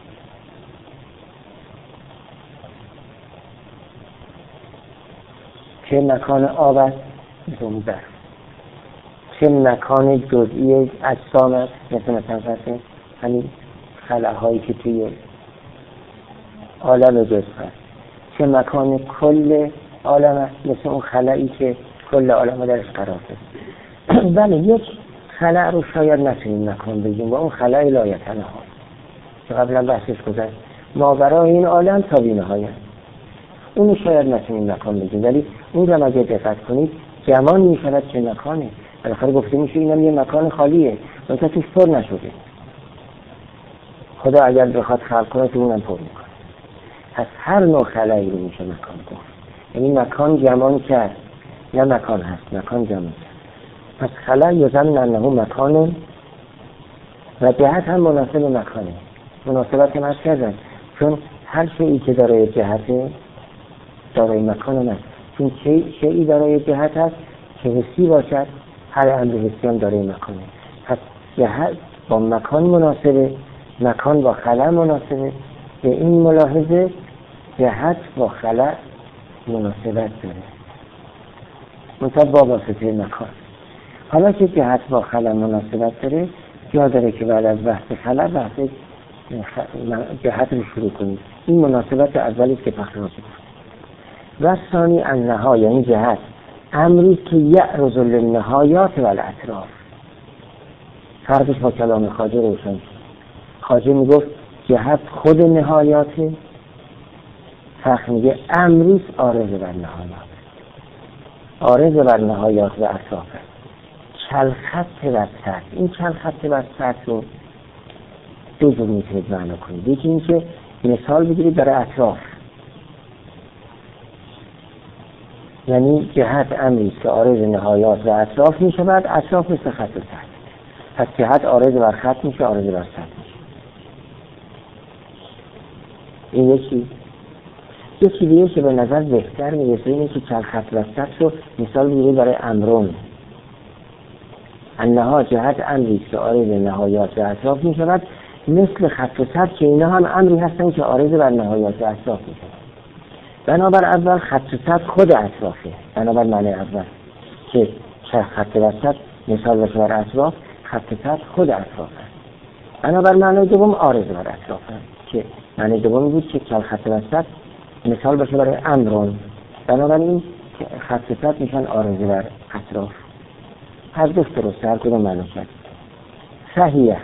چه مکان آب است مثل اون برف، چه مکان جزئی اجسام است مثل مثلا فرض همین خلاهایی که توی عالم جسم هست، چه مکان کل عالم است مثل اون خلایی که کل عالم درش قرار است. بله یک خلا رو شاید نتونیم مکان بگیم و اون خلای لایتنه ها که قبلا بحثش گذشت ماورای این عالم تا بینهایت، اونو شاید نتونیم مکان بگیم، ولی اون رو اگه دقت کنید گمان میشود که مکانه. بالاخره گفته میشه اینم یه مکان خالیه منتها توش پر نشده. خدا اگر بخواد خلق کنه تو اونم پر میکنه. پس هر نوع خلایی رو میشه مکان گفت. یعنی مکان گمان کرد، نه مکان هست، مکان گمان کرد. پس خلا یظن انه مکان و جهت هم مناسب مکانه. مناسبت هم از کردن چون هر شیئی که داره جهته دارای مکان هست. چون شیئی دارای جهت هست که حسی باشد، هر امر حسی هم دارای مکانه. پس جهت با مکان مناسبه، مکان با خلا مناسبه. به این ملاحظه جهت با خلا مناسبت داره منطقه با واسطه مکان. حالا که جهت با خلا مناسبت داره جا داره که بعد از بحث خلا بحث جهت رو شروع کنید. این مناسبت اولی که پخش شد. و ثانی انها یعنی جهت امری که یعرض للنهایات و الاطراف. فرقش با کلام خواجه روشن. خواجه میگفت جهت خود نهایاته، فرق میگه امریست عارض بر نهایات، عارض بر نهایات و اطراف. چلخط و سطح، این چلخط و سطح رو دو جور میتونید معنا کنید. یکی این که مثال بگیرید برای اطراف، یعنی جهت امریست که عارض نهایات و اطراف میشه، بعد اطراف مثل خط و سطح. پس جهت عارض بر خط میشه، عارض بر سطح میشه. این یکی. یکی دیگه که به نظر بهتر میرسه اینه که چلخط و سطح رو مثال بگیرید برای امرون. انها جهت امریست که عارض نهایات و اطراف میشود، مثل خط و سطح که اینا هم امری هستن که عارض بر نهایات و اطراف میشود. بنابر اول خط و سطح خود اطرافه، بنابر معنی اول که خط و سطح مثال بشه بر اطراف، خط و سطح خود اطرافه. بنابر معنی دوم عارض بر اطرافه که معنی دوم بود که خط و سطح مثال بشه برای امرون، بنابراین خط و سطح میشن عارض بر اطراف. هر دو درسته، هر کدوم معنی کرد. صحیح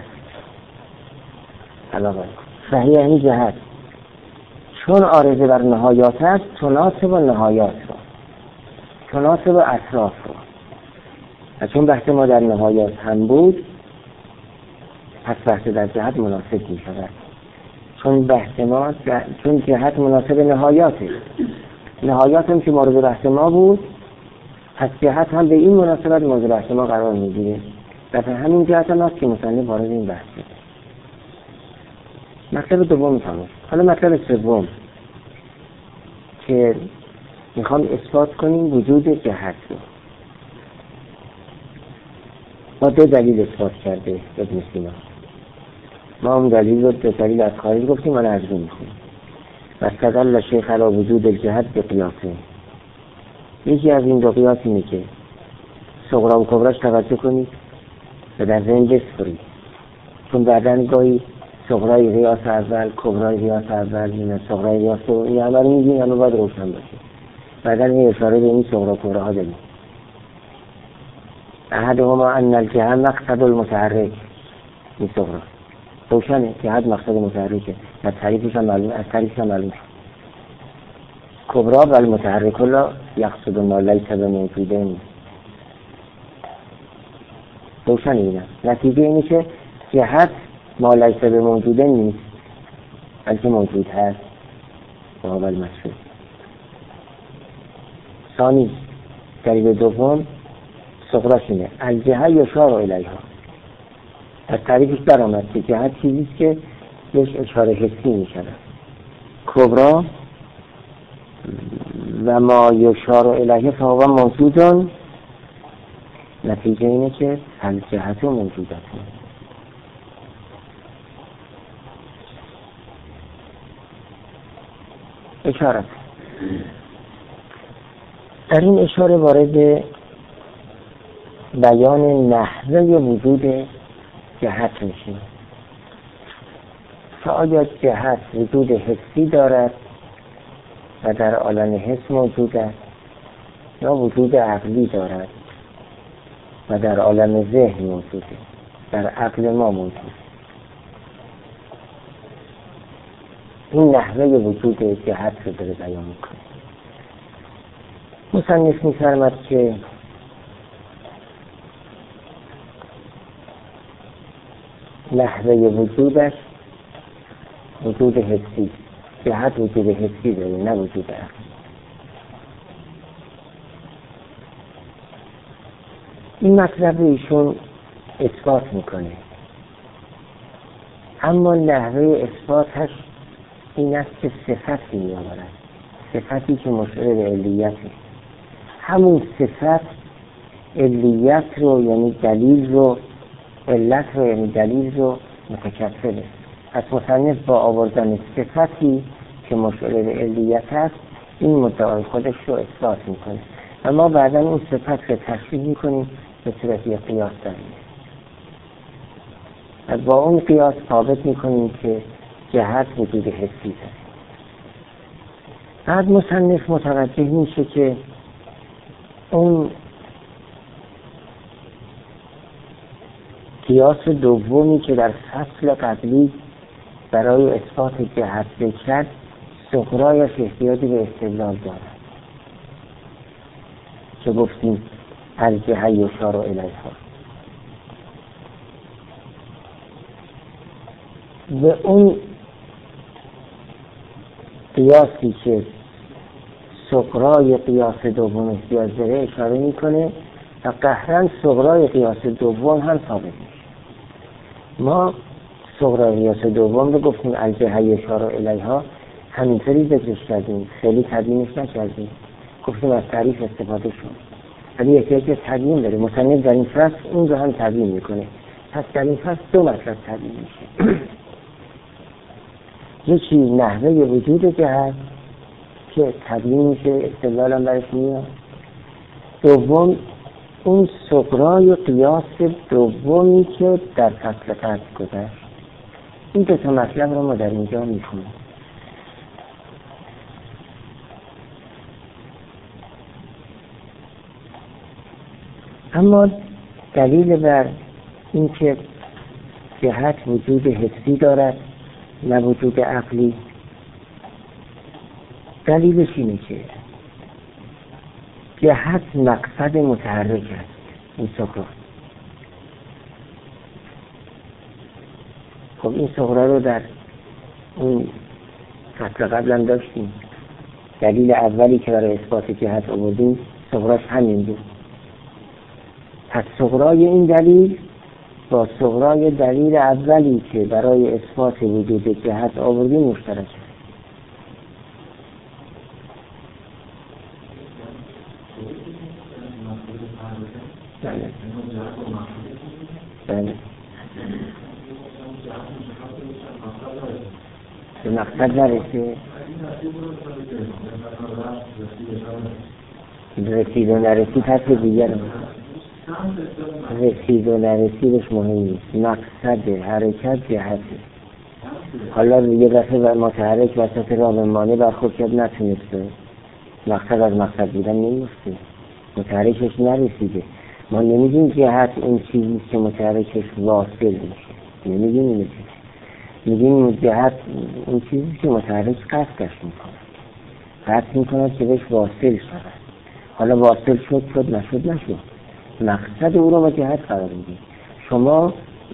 علاوه صحیح یعنی جهت چون عارض بر نهایات است تناسب نهایات رو، تناسب اطراف رو. و چون بحث ما در نهایات هم بود پس بحث در جهت مناسب می شود. چون بحث ما چون جهت مناسب نهایاته، نهایات هم که مورد بحث ما بود، پس جهت هم به این مناسبت مورد بحث ما قرار میگیره. در همین جهت هم هست که مصنف وارد این بحث شد. مطلب دوم تمام. حالا مطلب سوم که میخوام اثبات کنیم وجود جهت رو. ما دو دلیل اثبات کرده ابن سینا. ما هم دلیل رو دو دلیل از خارج گفتیم و نظر میخونیم. و استدل شیخ علی وجود الجهت به قیاسه. یکی از این دو قیاس اینه که صغرا و کبراش توجه کنید و در ذهن بسپرید، چون بعدن گاهی صغرای قیاس اول، کبرای قیاس اول، این صغرای قیاس رو این عمل میگیم همه باید روشن باشه. بعدن این اشاره به این صغرا و کبراها داریم. احدهما ان الجهت مقصد المتحرک، این صغرا روشنه که حد مقصد متحرکه، از تعریفش هم معلوم، از تعریفش هم معلوم. کبرا و المتحرک لا یقصد ما لیس بموجودین، روشنه اینا. نتیجه اینه که جهت ما لیس بموجودین نیست بلکه موجود هست و اول مشهور. ثانی دلیل دوم صغراش اینه الجهت یشار الیها، از تعریفش در آمد که جهت چیزیست که بهش اشاره حسی می شود. کبرا و ما یشار الیه فهو موجودون، نتیجه اینه که هل جهت و موجودت اشارت. در این اشاره وارد بیان نحوه وجود جهت میشیم که آیا جهت وجود حسی دارد و در عالم حس موجود است یا وجود عقلی دارد و در عالم ذهن موجوده، در عقل ما موجود. این نحوه وجود جهت رو داره بیان میکنه. مصنف می‌فرماید که نحوه وجودش وجود حسی، جهت وجود حسی داره نه وجود عقلی. این مطلب رو ایشون اثبات میکنه، اما نحوه اثباتش این است که صفتی میآورد، صفتی که مشعر به علیته. همون صفت علیت رو یعنی دلیل رو، علت رو یعنی دلیل رو متکفله. از مصنف با آوردن صفتی که مشعر به علیت است این مدعای خودش رو اثبات میکنه و ما بعدا اون صفت رو تشریح میکنیم به صورت یک قیاس داریم و با اون قیاس ثابت میکنیم که جهت وجود حسی داره. بعد مصنف متوجه میشه که اون قیاس دومی که در فصل قبلی برای اثبات جهت ذکر صغرایش احتیاجی به استدلال دارد که گفتیم الجهه یشار الیها. به اون قیاسی که صغرای قیاس دوم احتیاج داره اشاره میکنه و قهرن صغرای قیاس دوم هم ثابت میشه. ما صغرای قیاس دوم رو گفتیم الجهه یشار الیها، همینطوری ذکرش کردیم، خیلی تبیینش نکردیم، گفتیم از تعریف استفاده شد، ولی احتیاج به تبیین داره. مصنف در این فصل اون رو هم تبیین میکنه. پس در این فصل دو مطلب تبیین میشه. یکی نحوه وجود جهت که تبیین میشه، استدلال هم برش میاد. دوم اون صغرای قیاس دومی که در فصل قبل گذشت. این دو تا مطلب رو ما در اینجا میخونیم. اما دلیل بر این که جهت وجود حسی دارد نه وجود عقلی، دلیلش اینه که جهت مقصد متحرک است. این صغرا، خب این صغرا رو در اون فصل قبل هم داشتیم. دلیل اولی که برای اثبات جهت آوردیم صغراش همین بود. پس صغرای این دلیل با صغرای دلیل اولی که برای اثبات وجود جهت آوردیم مشترک است. بله بله به مقصد نرسه، رسید و نرسید حرف دیگر رسید و نرسیدش مهم نیست، مقصد حرکت جهته. حالا یه دفعه بر متحرک وسط راه بمانه برخورد کرد نتونسته، مقصد از مقصد بودن نمیفته، متحرکش نرسیده. ما نمیدیم جهت اون چیزیست که متحرکش واصل میشه، نمیدیم اینه چیز، میگیم جهت اون چیزیست که متحرک قصدش میکنه، قصد میکنه که بهش واصل شود. حالا واصل شد شد نشد نشد، مقصد او رو با جهت قرار میدیم. شما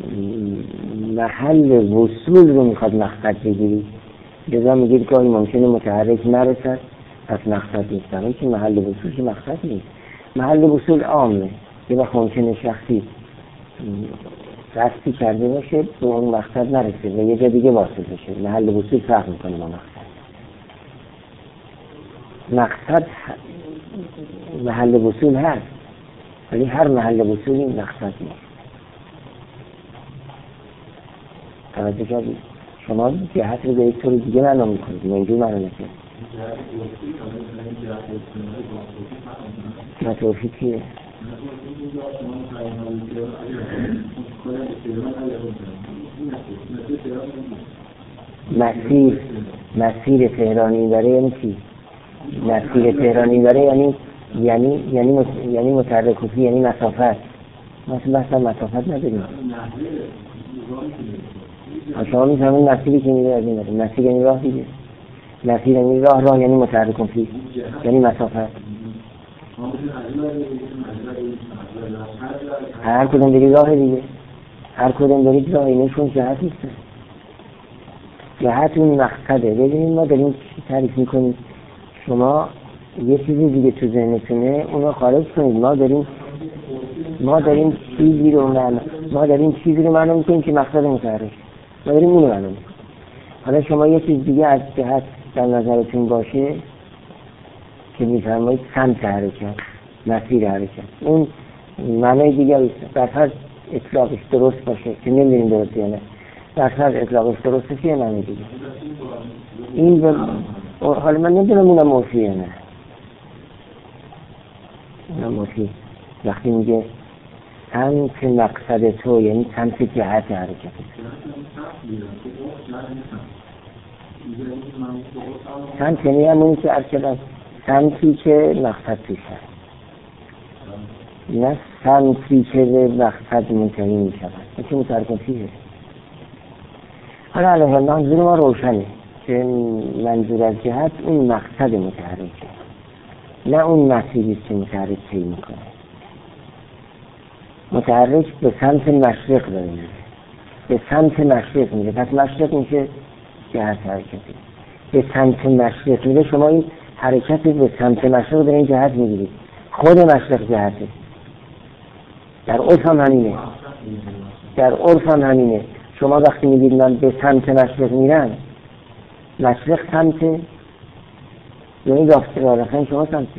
محل وصول رو میخواد مقصد بگیرید، لذا میگید گاهی ممکنه متحرک نرسد از مقصد نیست، در که محل وصولش مقصد نیست. محل وصول عامه، یه وقت ممکنه شخصی قصدی کرده باشه به اون مقصد نرسه و یه جا دیگه واصل بشه. محل وصول فرق میکنه با مقصد. مقصد محل وصول هست ولی هر محل وصولی مقصد نیست. توجه کردید؟ شما جهت رو به یک طور دیگه معنا میکنید، اینجور معنا نکنید. متوفی کیه؟ مسیر مسیر تهرانی داره یعنی چی؟ مسیر تهرانی داره یعنی یعنی یعنی یعنی متحرک یعنی مسافت. مثلا بحث مسافت نداریم. شما میفهمید مسیری که میره از این داره. مسیر یعنی راه دیگه. مسیر یعنی راه، راه یعنی متحرک فی یعنی مسافت. هر کدوم دیگه راه دیگه. هر کدوم دارید راه اینشون جهت نیست. جهت اون مقصده. ببینید ما داریم چی تعریف میکنیم. شما یه چیزی دیگه تو ذهنتونه اونو خارج کنید. ما داریم ما داریم چیزی رو معنا ما داریم چیزی رو معنا میکنیم که مقصد متحرک. ما داریم اونو معنا میکنیم. حالا شما یه چیز دیگه از جهت در نظرتون باشه که میفرمایید سمت حرکت، مسیر حرکت، اون معنای دیگه است. در فرض اطلاقش درست باشه که نمیدونیم درست یا نه، در فرض اطلاقش درسته که معنی دیگه این به حالا من نمیدونم اونم موفی یا نه. اونم موفی وقتی میگه سمت مقصد تو یعنی سمت جهت حرکت. سمت یعنی همونی که ارکلم سمتی که مقصد توش هست، نه سمتی که به مقصد منتهی می شود. مثل متحرکم فیه. حالا علیه منظور ما روشنه که منظور از جهت اون مقصد متحرکه، نه اون مسیری که متحرک طی میکنه. متحرک به سمت مشرق داره میره، به سمت مشرق میره. پس مشرق میشه جهت حرکتی. به سمت مشرق میره. شما این حرکت به سمت مشرق به این جهت میگیرید. خود مشرق جهته. در عرف هم همینه. در عرف هم همینه. شما وقتی میگید من به سمت مشرق میرم، مشرق سمت یعنی رافت را رفتن شما سمته.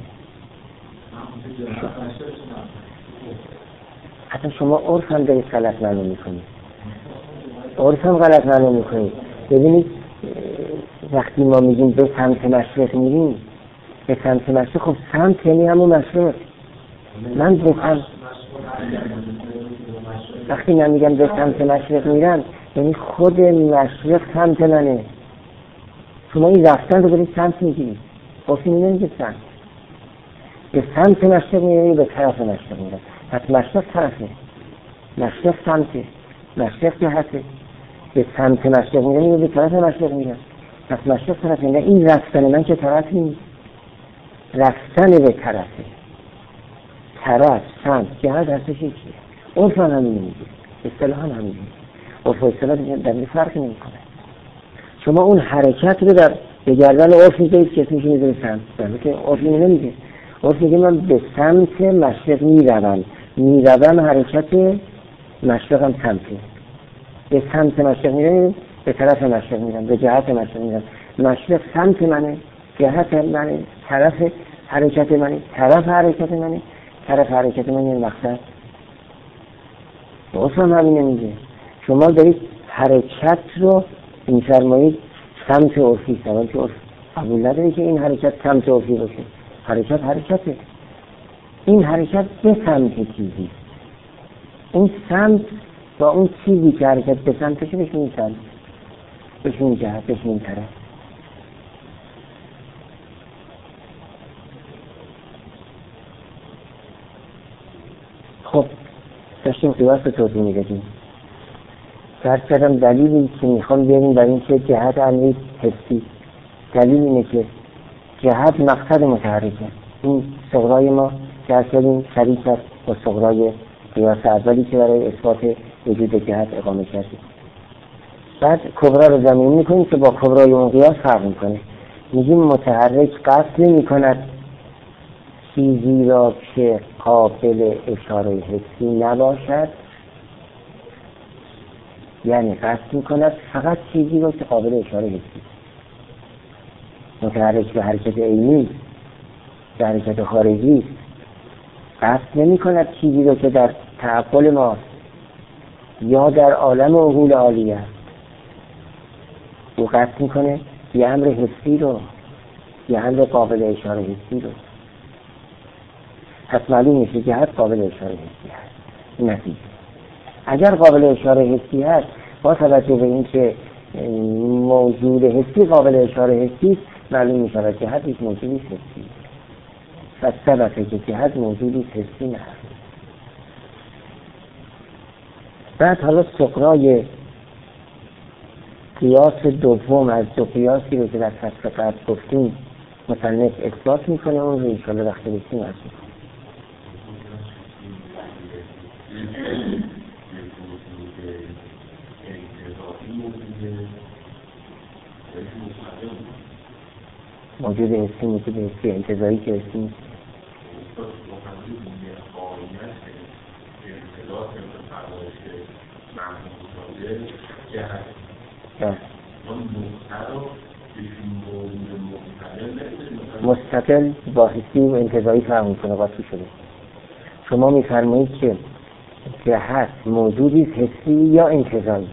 حتی شما عرف هم دارید غلط معلوم میکنید. عرف هم غلط معلوم میکنید. ببینید وقتی ما میگیم به سمت مشرق میریم، به سمت مشرق، خب سمت یعنی همون مشرق. من به سمت وقتی من میگم به سمت مشرق میرم یعنی خود مشرق سمت منه. شما این رفتن رو برید سمت میگیرید. خب میگم به سمت به سمت مشرق میرم به طرف مشرق میرم. پس مشرق طرفه، مشرق سمته، مشرق جهته. به سمت مشرق میرم به طرف مشرق میرم. پس مشرق طرفه. نه این رفتن من که طرف نیست، رفتن به طرفه. طرف، سمت، جهت هستش چیه؟ عرف هم همینه میگه، اصطلاح هم همینه. عرف و اصطلاح در این فرق نمی کنه. شما اون حرکت رو در به گردن عرف میذارید که اسمش میذاره سمت. در که عرف اینو نمیگه. عرف میگه من به سمت مشرق میروم. میروم حرکت مشرق هم سمته. به سمت مشرق میرم، به طرف مشرق میرم، به جهت مشرق میرم. مشرق سمت منه، جهت منه، طرف حرکت منه، طرف حرکت منه، طرف حرکت منه این مقصد. عرف هم همینه میگه. شما دارید حرکت رو میفرمایید سمت عرفی. سمت عرف قبول نداره که این حرکت سمت عرفی باشه. حرکت حرکته. این حرکت به سمت چیزی. این سمت با اون چیزی که حرکت به سمتش بهشون این سمت، بهشون این جهت، بهشون این طرف. خب داشتیم قیاس به توضیح میدادیم. درست کردم دلیلی که میخوام بیاریم برای این که جهت عملی حسی. دلیل اینه که جهت مقصد متحرکه. این صغرای ما درست کردیم شریک است با صغرای قیاس اولی که برای اثبات وجود جهت اقامه کردیم. بعد کبرا رو زمین میکنیم که با کبرای اون قیاس فرق میکنه. میگیم متحرک قصد نمی کند چیزی را که قابل اشاره حسی نباشد یعنی قصد میکند فقط چیزی رو که قابل اشاره حسی، متحرک به حرکت عینی، به حرکت خارجی، قصد نمی کند چیزی رو که در تعقل ماست یا در عالم عقول عالی است. او قصد میکنه یه امر حسی رو، یه امر قابل اشاره حسی رو. پس معلوم میشه جهت قابل اشاره حسی هست. نتیجه اگر قابل اشاره حسی هست، با توجه به این که موجود حسی قابل اشاره حسی، معلوم میشه جهت یک موجودی حسی. پس ثبته که جهت موجودی حسی نه. بعد حالا سقرای قیاس دوم از دو قیاسی رو که در فصل قبل گفتیم مصنف اثبات میکنه، اون رو انشاءالله وقتی بسیم از میکنه. موجود حسی موجود حسی انتظاری که حسی نیست. مستقل با حسی و انتظاری فهم کنه قاطی شده. شما میفرمایید که جهت موجودی حسی یا انتظاری.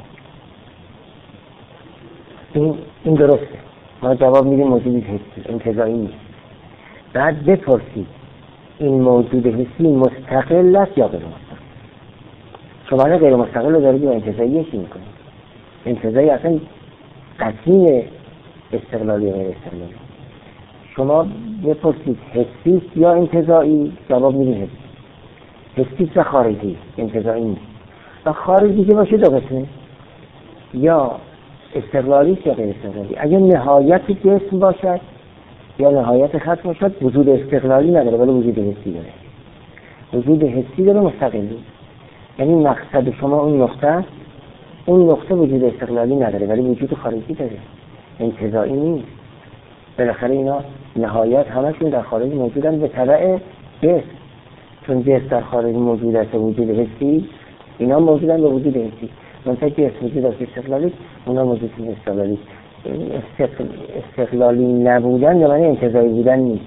این این درسته. ما جواب میدیم موجودی حسی، انتظاری نیست. بعد بپرسید این موجود حسی مستقل است یا غیر مستقل؟ شما نه غیر مستقل رو دارید و انتظاری چی میکنید؟ انتظاری اصلا قسیم استقلالی و غیر استقلالی. شما بپرسید حسی یا انتظاری، جواب میدید حسی. حسی و خارجی، انتظاری نیست. و خارجی که باشه دو قسمه، یا استقلالی یا غیر استقلالی. اگر نهایت جسم باشد یا نهایت خط باشد، وجود استقلالی نداره ولی وجود حسی داره. وجود حسی داره مستقلی. یعنی مقصد شما اون نقطه، اون نقطه وجود استقلالی نداره ولی وجود خارجی داره، انتزاعی نیست. بالاخره اینا نهایت همشون در خارج موجودن به تبع جسم. چون جسم در خارج موجود است وجود حسی، اینا موجودن به وجود حسی. منطقه جسم وجود است استقلالی، اونا موجود استقلالی. استقل... استقلالی نبودن یا معنی انتزاعی بودن نیست.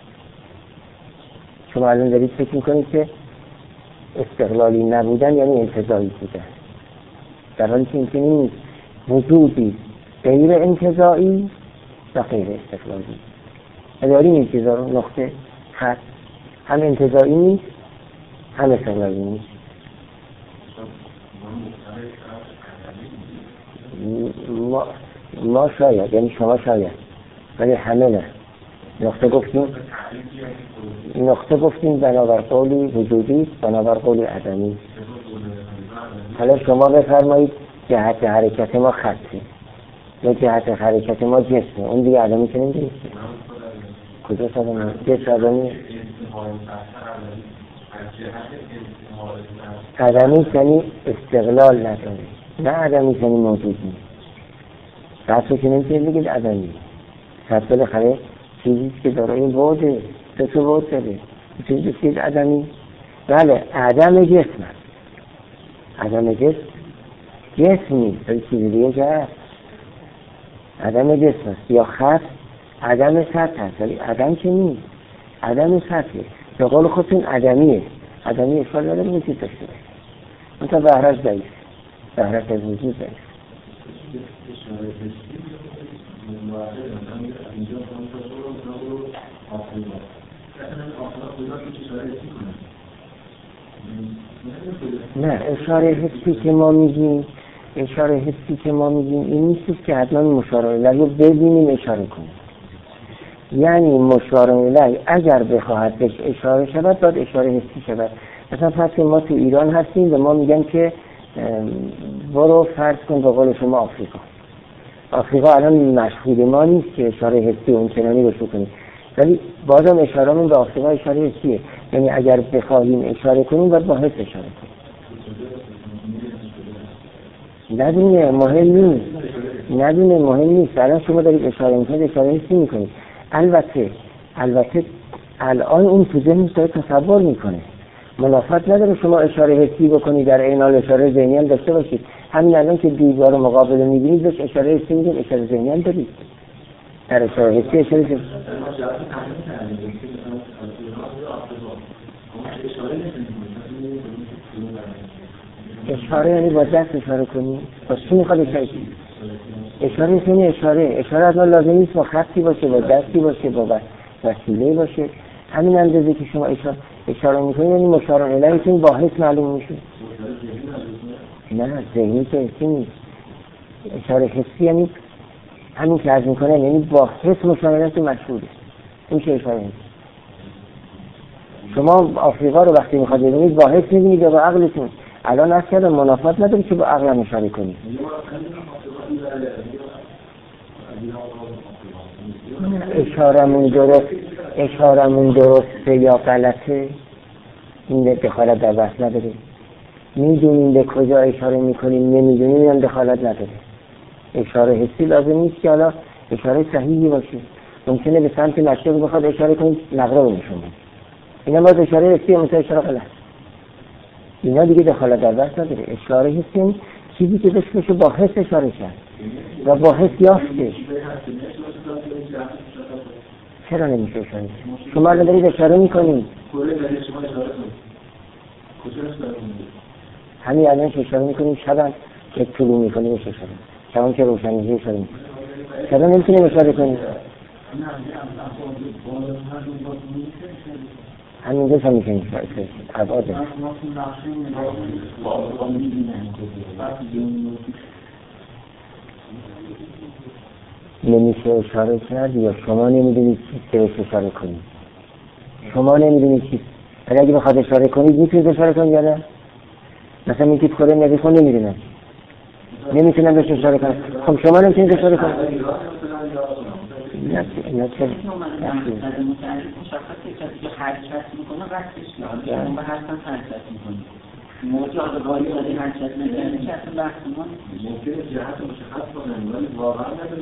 شما الان دارید فکر میکنید که استقلالی نبودن یعنی انتزاعی بودن، در حالی که اینکه نیست. وجودی غیر انتزاعی و غیر استقلالی. اداری این چیزا رو نقطه خط هم انتزاعی نیست هم استقلالی نیست. ما, ما شاید، یعنی شما شاید، ولی همه نه. نقطه گفتیم نقطه گفتیم بنابر قولی وجودی، بنابر قولی عدمی. حالا شما بفرمایید جهت حرکت ما خطی یا جهت حرکت ما جسمه، اون دیگه عدمی که نمیدونید کجا سادم جسم عدمی عدمی یعنی استقلال نداره، نه عدمی یعنی موجود نیست. بحثو که نمیتونید بگید عدمی شاید بالاخره چیزی که داره این بوده سه تو بود داره چیزی که عدمی. بله عدم جسم هست، عدم جسم جسم نیست ولی چیزی دیگه که هست. عدم جسم هست یا خط عدم سطح هست ولی عدم که نیست، عدم سطحه. به قول خودتون عدمیه، عدمی اشکال نداره میتونید داشته باشه، مثلا بهرش ضعیف، بهرش از وجود ضعیف. نه اشاره حسی که ما میگیم، اشاره حسی که ما میگیم این نیست که حتما مشاره الیه رو ببینیم اشاره کنیم. یعنی مشاره الیه اگر بخواهد بهش اشاره شود باید اشاره حسی شود. مثلا فرض کن ما تو ایران هستیم و ما میگن که برو فرض کن به قول شما آفریقا. آفریقا الان مشهود ما نیست که اشاره حسی اون چنانی روش کنیم، ولی بازم اشارهمون به آفریقا اشاره حسیه. یعنی اگر بخواهیم اشاره کنیم باید با حس اشاره کنیم. ندونه مهم نیست، ندونه مهم نیست. الان شما دارید اشاره میکنید، اشاره حسی میکنید. البته البته الان اون تو ذهنش داره تصور میکنه، منافات نداره شما اشاره حسی بکنید در عین حال اشاره ذهنی هم داشته باشید. همین الان که دیوار مقابل می‌بینید بهش اشاره حسی می‌کنید، اشاره ذهنی هم دارید. در اشاره حسی اشاره ذهنی اشاره یعنی با دست اشاره کنی. با چی میخواد اشاره کنی؟ اشاره یعنی اشاره. اشاره اصلا لازم نیست با خطی باشه، با دستی باشه، با وسیله باشه. همین اندازه که شما اشاره اشاره میکنید یعنی مشاره الیه که با حس معلوم میشه. نه ذهنی که حسی نیست. اشاره حسی یعنی همین که عرض میکنه یعنی با حس مشاره که مشهوره. این چه اشاره نیست. شما آفریقا رو وقتی میخواد ببینید با حس میبینید یا با عقلتون. الان اصلا منافات نداره که با عقل اشاره کنید. اشارمون درست اشارمون درسته یا غلطه این دخالت در بحث نداره. میدونیم به کجا اشاره میکنیم، نمیدونیم هم دخالت نداره. اشاره حسی لازم نیست که حالا اشاره صحیحی باشه. ممکنه به سمت مشرق بخواد اشاره کنید مغرب رو نشون بده. اینا باید اشاره حسی و مثل اشاره غلط. اینا دیگه دخالت در بحث نداره. اشاره حسی چیزی که بشه بشه با حس اشاره کرد و با حس یافته. چرا نمیشه اشاره؟ شما الان دارید اشاره میکنید. همین الان که اشاره میکنید شبم که طلوع میکنید اشاره کنید. شبم که روشنیه اشاره میکنید. چرا نمیتونید اشاره کنید؟ همین دست هم میکنید ابعاده. نمیشه اشاره کرد یا شما نمیدونید چیست که بهش اشاره کنید. شما نمیدونید چیست. ولی اگه بخواد اشاره کنید میتونید اشاره کنید یا نه؟ مثلا میگید خوره نبی خون نمیدونم نمیتونم بهش اشاره کنم. خب شما نمیتونید اشاره کنید. نه نه چه موضوع آدواری داری حرکت نکنه که اصلا بحث ما ممکنه جهت مشخص کنن ولی واقعا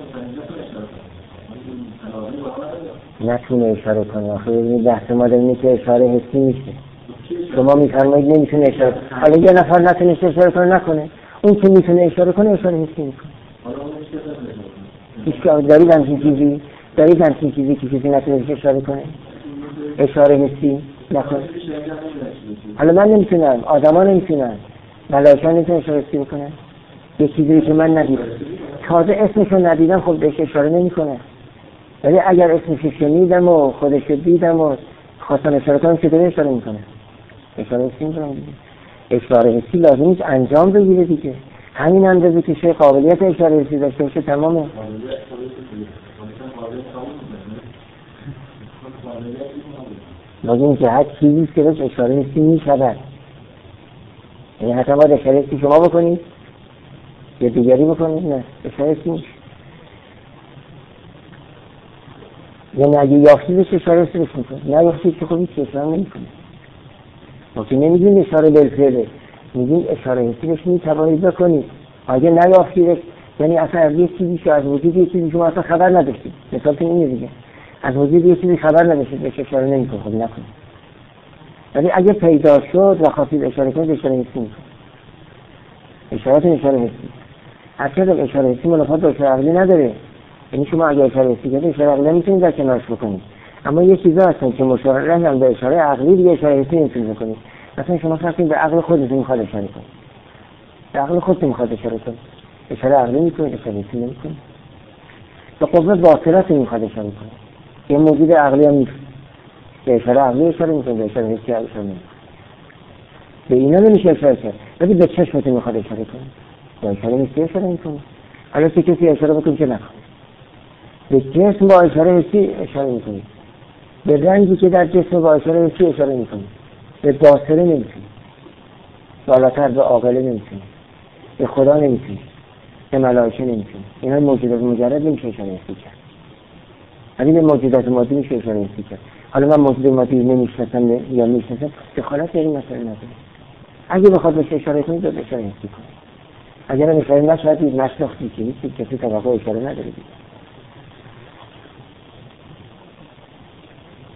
نداره نتونه اشاره کنه. آخه این بحث ما اینه که اشاره حسی میشه. شما میفرمایید نمیتونه اشاره. حالا یه نفر نتونه اشاره کنه نکنه. اون که میتونه اشاره کنه اشاره حسی میکنه. هیچ که دارید همچین چیزی دارید همچین چیزی که کسی نتونه اشاره کنه اشاره حسی نکنه. حالا من نمیتونم، آدم ها نمیتونن، ملائکه نمیتونن اشاره حسی بکنن. یه چیزی که من ندیدم تازه اسمشو ندیدم خب بهش اشاره نمیکنه. ولی اگر اسمشو شنیدم و خودشو دیدم و خواستم اشاره کنم چطوری اشاره میکنه؟ اشاره حسی میکنم دیگه. اشاره حسی لازم نیست انجام بگیره دیگه. همین اندازه که شی قابلیت اشاره حسی داشته باشه تمامه. باز این جهت چیزیست که بهش اشاره حسی میشود. یعنی حتی باید اشاره حسی شما بکنید یا دیگری بکنید؟ نه اشاره حسی میشه. یعنی اگه یافتیدش اشاره حسی بش میکنید، نه یافتید که خوبی که اشاره نمی کنید. ما که نمیدونیم اشاره بالفعله، میگیم اشاره حسی بش میتوانید بکنید. اگه نیافتیدش یعنی اصلا از یه چیزی که از وجود یه چیزی شما اصلا خبر نداشتید. مثال اینه دیگه، از وجود یه چیزی خبر نداشتید بهش اشاره نمی‌کنید، خب نکنید. ولی اگه پیدا شد و خواستید اشاره کنید اشاره حسی می‌کنید. اشارات اشاره حسی. اصلا اشاره حسی منافات با اشاره عقلی نداره. یعنی شما اگه اشاره حسی کنید اشاره عقلی نمی‌تونید در کنارش بکنید. اما یه چیزا هستن که مشابه هم به اشاره عقلی دیگه اشاره حسی نمی‌تونید بکنید. مثلا شما فرض کنید به عقل خودتون می‌خواد اشاره کنید. به عقل خودتون می‌خواد اشاره کنید. اشاره عقلی می‌کنید، اشاره حسی نمی‌کنید. به قوه باطنتون می‌خواد اشاره کنید. یه موجود عقلی هم نیست. به اشاره عقلی اشاره می‌کنه، به اشاره حسی اشاره نمی‌کنه. به اینا نمیشه اشاره کرد. ولی به چشمتون می‌خواد اشاره کنه. به اشاره حسی اشاره می‌کنه. حالا چه کسی اشاره بکنه که نکنه. به جسم با اشاره حسی اشاره می‌کنه. به رنگی که در جسم با اشاره حسی اشاره می‌کنه. به باصره نمی‌تونه. بالاتر به عاقله نمی‌تونه. به خدا نمی‌تونه. به ملائکه نمی‌تونه. اینا موجودات مجرد نمیشه اشاره حسی کرد. ولی به موجودات مادی میشه اشاره حسی کرد. حالا من موجود مادی نمیشناسم یا میشناسم دخالت در این مسئله نداره. اگه بخواد بهش اشاره کنید باید اشاره حسی کنید. اگر هم اشاره نشدید نشناختید که هیچ کسی توقع اشاره نداره دید.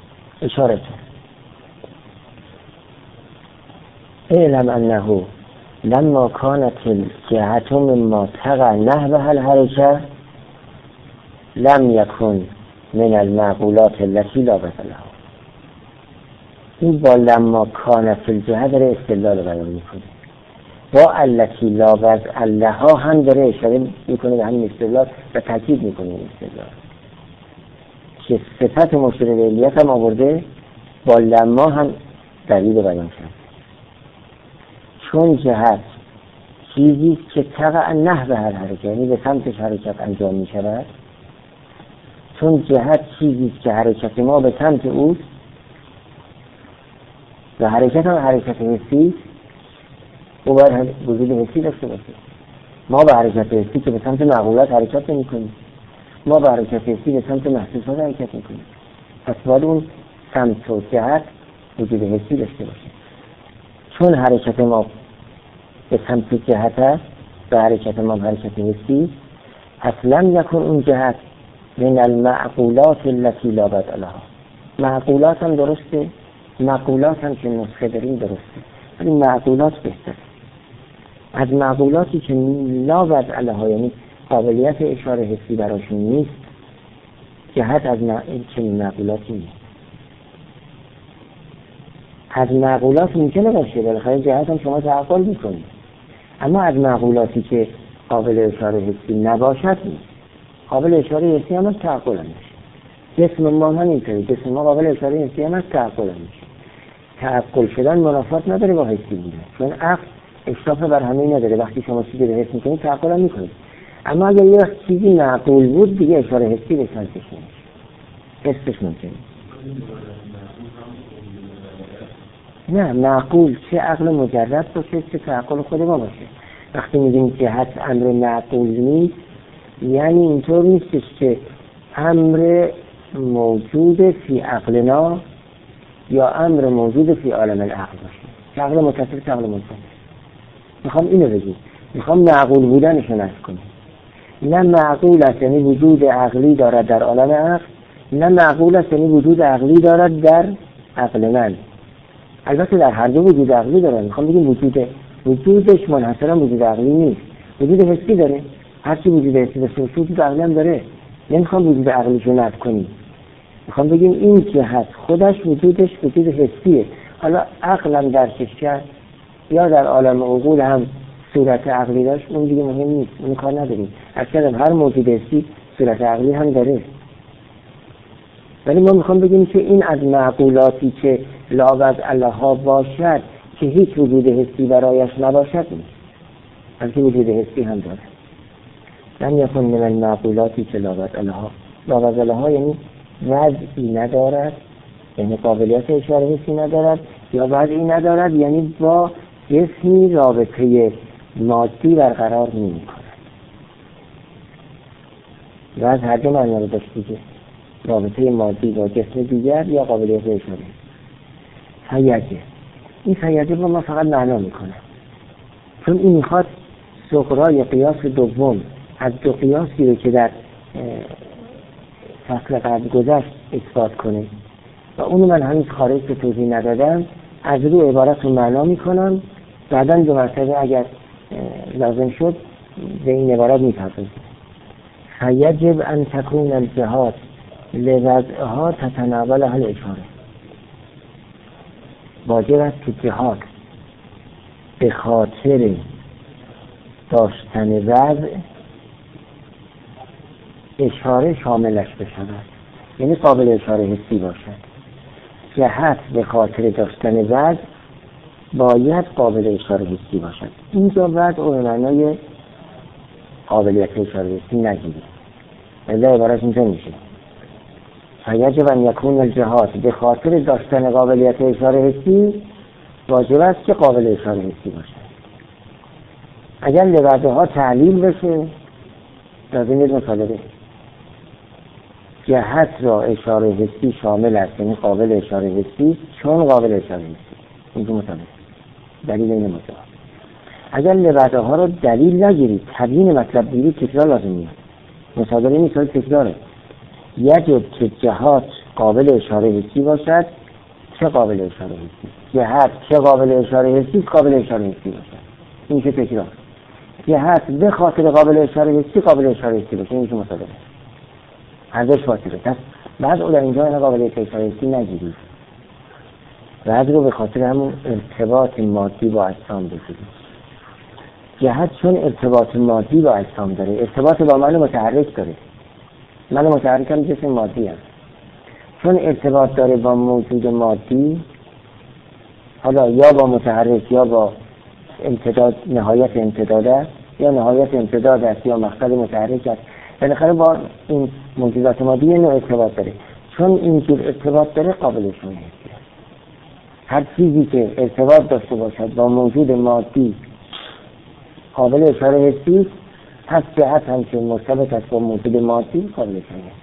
اشاره اعلم انه لما كانت الجهت مما تقع نحو الحرکه لم یکن من المعقولات التي لا بد لها. این با لما کانت الجهه داره استدلال بیان میکنه، با التي لا بد لها هم داره اشاره میکنه به همین استدلال و تاکید میکنه این استدلال که صفت مشترک علیت هم آورده، با لما هم دلیل بیان کرد. چون جهت چیزی که تقع نحو هر حرکت، یعنی به سمتش حرکت انجام می شود، چون جهت چیزی که حرکت ما به سمت اوست و حرکت هم حرکت حسی، او باید وجود حسی داشته باشه. ما به حرکت حسی که به سمت معقولات حرکت نمی کنیم، ما به حرکت حسی به سمت محسوسات حرکت می کنیم، پس باید اون سمت و جهت وجود حسی داشته باشه. چون حرکت ما به سمت جهت است و حرکت ما حرکت حسی، اصلا یکن اون جهت من المعقولات التي لا بدء لها. معقولات هم درسته، معقولات هم که نسخه داریم درسته، ولی معقولات بهتر از معقولاتی که لا بدء لها، یعنی قابلیت اشاره حسی براشون نیست. جهت از چنین معقولاتی نیست. از معقولات میتونه باشه، بالاخره جهت هم شما تعقل میکنید، اما از معقولاتی که قابل اشاره حسی نباشد نیست. قابل اشاره حسی هم از تعقل هم میشه. جسم ما هم اینطوری، جسم ما قابل اشاره حسی هم از تعقل هم میشه. تعقل شدن منافات نداره با حسی بودن، چون عقل اشراف بر همه نداره. وقتی شما چیزی رو حس میکنید تعقل هم میکنید، اما اگر یه وقت چیزی معقول بود دیگه اشاره حسی به سمتش نمیشه، حسش ممکنه. نه، معقول چه عقل مجرد باشه چه تعقل خود ما باشه. وقتی میگیم جهت امر معقول نیست، یعنی اینطور نیستش که امر موجود فی عقلنا یا امر موجود فی عالم العقل باشه، که عقل متصل که عقل منفصل. میخوام اینو بگیم، میخوام معقول بودنشو نفی کنم. نه معقول است یعنی وجود عقلی دارد در عالم عقل، نه معقول است یعنی وجود عقلی دارد در عقل من. البته در هر دو وجود عقلی داره. میخوام بگیم وجود وجودش منحصرا وجود عقلی نیست، وجود حسی داره. هرچی وجود حسی داشته باشه وجود عقلی هم داره. نمیخوام وجود عقلیشو نفی کنیم، میخوام بگیم این جهت خودش وجودش وجود حسیه. حالا عقلم درکش کرد یا در عالم عقول هم صورت عقلی داشت، اون دیگه مهم نیست، اون کار نداریم. اصلا هر موجود حسی صورت عقلی هم داره. ولی ما میخوام بگیم که این از معقولاتی که لا بدء لها باشد که هیچ وجود حسی برایش نباشد نیست، بلکه وجود حسی هم داره. لم یکن من المعقولاتی که لا بدء لها. لا بدء لها یعنی وضعی ندارد، یعنی قابلیت اشاره حسی ندارد، یا وضعی ندارد یعنی با جسمی رابطه مادی برقرار نمی کند. وضع هر دو معنی رو داشت دیگه، رابطه مادی با جسم دیگر یا قابلیت اشاره. سیجه، این سیجه رو ما فقط معنا میکنه، چون این میخواد سغرای قیاس دوم از دو قیاسی رو که در فصل قبل گذشت اثبات کنه و اونو من هنوز خارج به توضیح ندادم، از رو عبارت رو معنا میکنم، بعدا دو مرتبه اگر لازم شد به این عبارت میپردازم. فیجب ان تکون الجهات لوضعها تتناولها الاشاره. واجب است که جهات به خاطر داشتن وضع اشاره شاملش بشود، یعنی قابل اشاره حسی باشد. جهت به خاطر داشتن وضع باید قابل اشاره حسی باشد. اینجا وضع او معنای قابلیت اشاره حسی نگیرید، ولی عبارت اینجا میشه فیجب ان یکون الجهات به خاطر داشتن قابلیت اشاره حسی واجب است که قابل اشاره حسی باشد. اگر لوضعها تعلیل بشه لازم یک مطالبه جهت را اشاره حسی شامل است، یعنی قابل اشاره حسی، چون قابل اشاره حسی اینجا مطالبه دلیل این مطالبه. اگر لوضعها را دلیل نگیرید، تبیین مطلب بگیرید، تکرار لازم میاد. مصادره مثال تکراره. یجب که جهات قابل اشاره حسی باشد. چه قابل اشاره حسی؟ جهت چه قابل اشاره حسی قابل اشاره حسی باشد. این که تکرار جهت به خاطر قابل اشاره حسی قابل اشاره حسی باشه، این که مصادره ارزش فاصله. پس بعد او در اینجا اینا قابل اشاره حسی نگیرید، بعد رو به خاطر همون ارتباط مادی با اجسام بگیرید. جهت چون ارتباط مادی با اجسام داره، ارتباط با من متحرک داره، من متحرک هم جسم مادی هم. چون ارتباط داره با موجود مادی، حالا یا با متحرک یا با امتداد، نهایت امتداد است یا نهایت امتداد است یا مقصد متحرک است، بالاخره با این موجودات مادی یه نوع ارتباط داره. چون اینجور ارتباط داره قابل اشاره حسی است. هر چیزی که ارتباط داشته باشد با موجود مادی قابل اشاره حسی، پس جهت هم که مرتبط است با موجود مادی قابل اشاره حسی.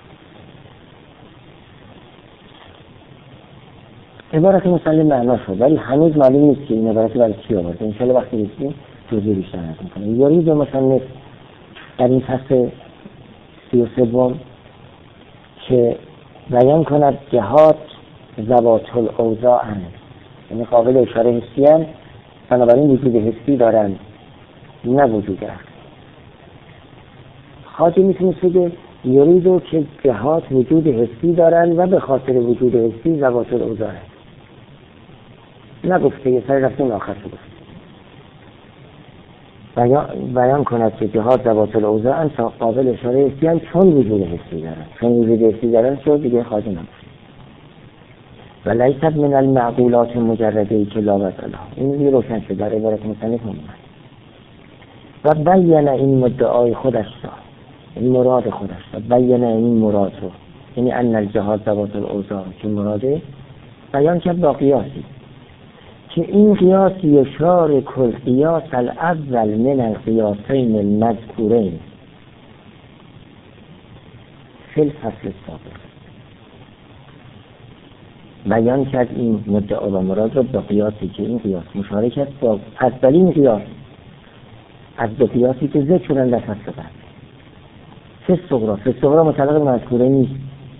عبارت مسلم معنا شد، ولی هنوز معلوم نیست که این عبارت برای چی آورده. ان شاءالله وقتی رسیدیم توضیح بیشتر عرض می‌کنم. یارید مصنف در این فصل سی و سوم که بیان کند جهات ذوات الاوضاع هست، یعنی قابل اشاره حسی هست، بنابراین وجود حسی دارند نه وجود هست. خواجه میتونست بگه یاریدو که جهات وجود حسی دارند و به خاطر وجود حسی ذوات الاوضاع هست. نگفته، یه سری رفتیم آخر شد بیان, بیان کند که جهات ذوات الاوضاع هست قابل اشاره حسی هست چون وجود حسی دارند. چون وجود حسی دارند شد دیگه خواجه نگفت. و لیست من المعقولات مجرده‌ای که لا وضع لها. این دیگه روشن شد در عبارت مصنف اومد و بیان این مدعای خودش را، این مراد خودش را، بیان این مراد رو، یعنی ان الجهات ذوات الاوضاع که مراده بیان کرد با قیاسی که این قیاس یشار کل قیاس الاول من القیاسین المذکورین فی الفصل السابق. بیان کرد این مدعا و مراد رو با قیاسی که این قیاس مشارکت با اولین قیاس از دو قیاسی که ذکر شدن در فصل قبل. فی الصغرا، فی الصغرا متعلق به مذکورین نیست،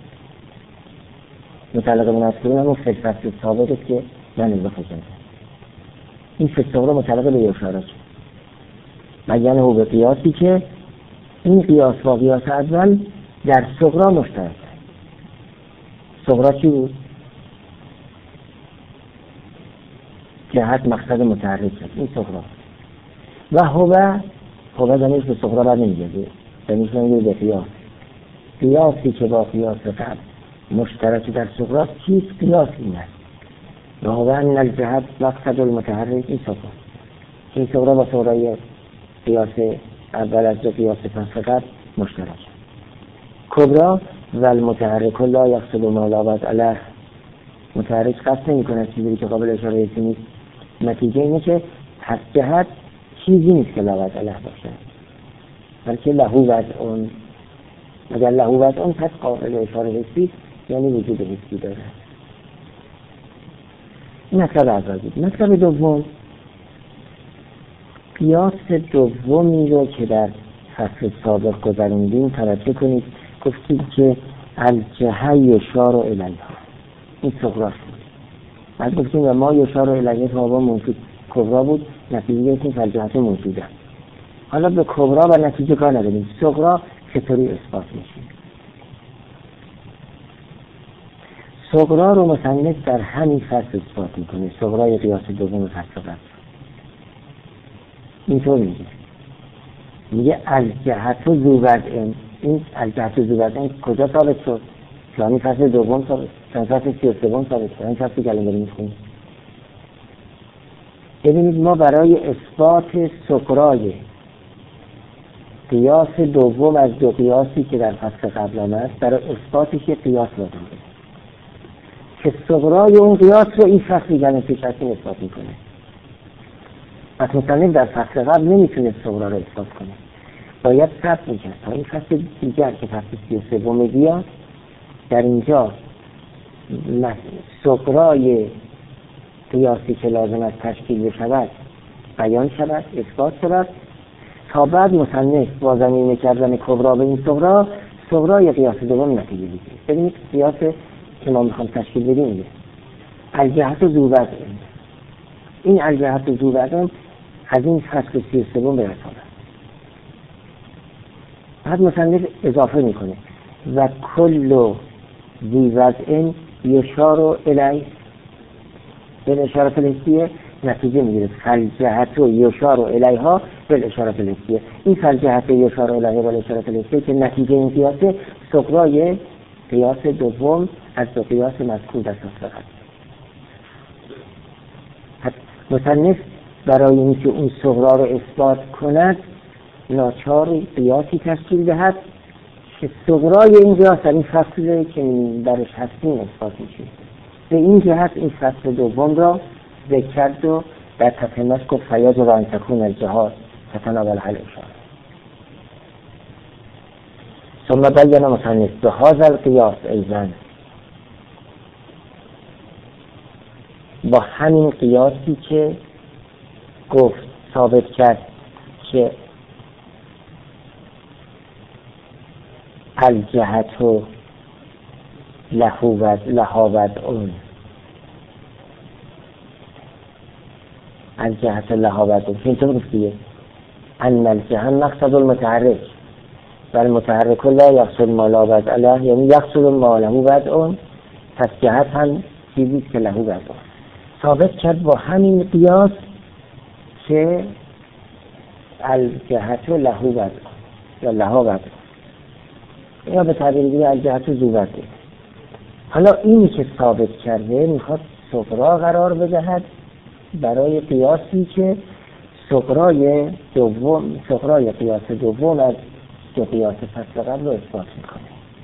متعلق به مذکورین همون فی الفصل السابق است که من اضافه کردم. این فی الصغرا متعلق به اشاره است. بیان او به قیاسی که این قیاس با قیاس اول در صغرا مشترک است. صغرا چی بود؟ جهت مقصد متحرک است. این صغرا و هو هو دانش به صغرا بر نمیگرده، دانش نمیگرده به قیاس. قیاسی که با قیاس قبل مشترک در صغرا چیست؟ قیاس این است و هو ان الجهت مقصد المتحرک. این صغرا این صغرا با صغرای قیاس اول از دو قیاس فصل قبل مشترک. کبرا و المتحرک لا یقصد ما لا وضع له. متحرک قصد نمی کند چیزی که قابل اشاره حسی نیست. نتیجه اینه که پس جهت چیزی نیست که لا وضع له باشه، بلکه له وضع اون. اگر له وضع اون پس قابل اشاره حسی یعنی وجود حسی داره. این مطلب اول بود. مطلب دوم، قیاس دومی رو که در فصل سابق گذروندیم توجه کنید. گفتید که الجهه یشار الیها، این صغرا شد. بعد گفتیم و ما یشار الیها تا موجود کبرا بود، نتیجه گفتیم فالجهت موجوده. حالا به کبرا و نتیجه کار نداریم، صغرا چطوری اثبات میشه؟ صغرا رو مصنف در همین فصل اثبات میکنه، صغرای قیاس دوم فصل قبل. اینطور میگه میگه الجهت و ذوبدئن. این الجهت و ذوبدئن کجا ثابت شد؟ همین فصل دوم ثابت، فصل سی و سوم ثابت شد. این فصلی که الان داریم میخونیم. ببینید ما برای اثبات صغرای قیاس دوم از دو قیاسی که در فصل قبل آمد، برای اثباتش یک قیاس لازم داریم که صغرای اون قیاس رو این فصلی که پیش هستیم اثبات میکنه. پس مصنف در فصل قبل نمیتونه صغرا رو اثبات کنه، باید صبر میکرد تا این فصل دیگر که فصل سی و سوم بیاد، در اینجا صغرای قیاسی که لازم است تشکیل بشود بیان شود، اثبات شود، تا بعد مصنف با زمینه کردن کبرا به این صغرا، صغرای قیاس دوم نتیجه بگیره. ببینید قیاس که ما میخوام تشکیل بدیم اینه الجهت و ذوبدئن. این الجهت و ذوبدئن از این فصل سی و سوم برساند. بعد مصنف اضافه میکنه و کل ذی وضع یشار الیه، به اشارت الحسیه نتیجه میگیره فالجهت و یشار الیها به اشارت الحسیه. این فالجهت یشار الیها به اشارت الحسیه که نتیجه این قیاسه سغرای قیاس دوم از دو قیاس مذکور در فصل قبل. مصنف برای اینکه اون صغرا رو اثبات کند ناچار قیاسی تشکیل دهد که صغرای این قیاس در این فصل که درش هستیم اثبات میشه. به این جهت این فصل دوم را ذکر کرد و در تتمش گفت فیاض و انتکون الجهات تتناول حل اشاره. ثم بیان مصنف به هذا القیاس ایضا، با همین قیاسی که گفت ثابت کرد که الجهت و لهو لها وضعون، الجهت لها وضعون که اینطور گفتیه ان الجهت مقصد المتحرک و المتحرک لا یقصد ما لا وضع له، یعنی یقصد ما له وضعون، پس جهت هم چیزی که له وضعون. ثابت کرد با همین قیاس که الجهت له وضعون یا لها وضعون، یا به تعبیر دیگه الجهت ذو وضعون. حالا اینی که ثابت کرده میخواد صغرا قرار بدهد برای قیاسی که صغرای دوم صغرای قیاس دوم از دو قیاس فصل قبل رو اثبات میکنه.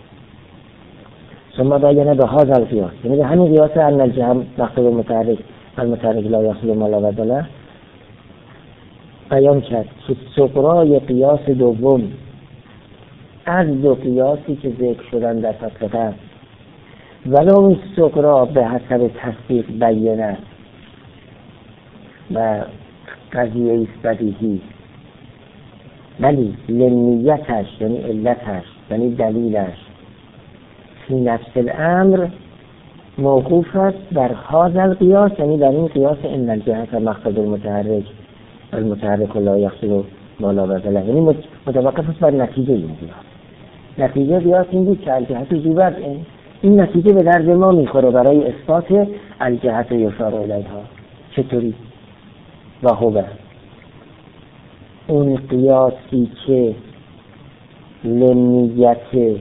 ثم بیان به هذا القیاس، یعنی به همین قیاس ان الجهت مقصد المتحرک و المتحرک لا یقصد ما لا وضع له بیان کرد که صغرای قیاس دوم از دو قیاسی که ذکر شدن در فصل قبل ولو این صغرا به حسب تصدیق بیانه و قضیه ایست بدیهی، ولی لنیتش یعنی علتش یعنی دلیلش فی نفس الامر موقوف است بر هذا القیاس، یعنی در این قیاس ان الجهت مقصد المتحرک و المتحرک لا یقصد ما لا وضع له، یعنی متوقف است بر نتیجه این قیاس. نتیجه قیاس این بود که الجهت ذو وضع، این نتیجه به درد ما میخوره برای اثبات الجهت یشار الیها. چطوری؟ و هو اون قیاسی که لنیت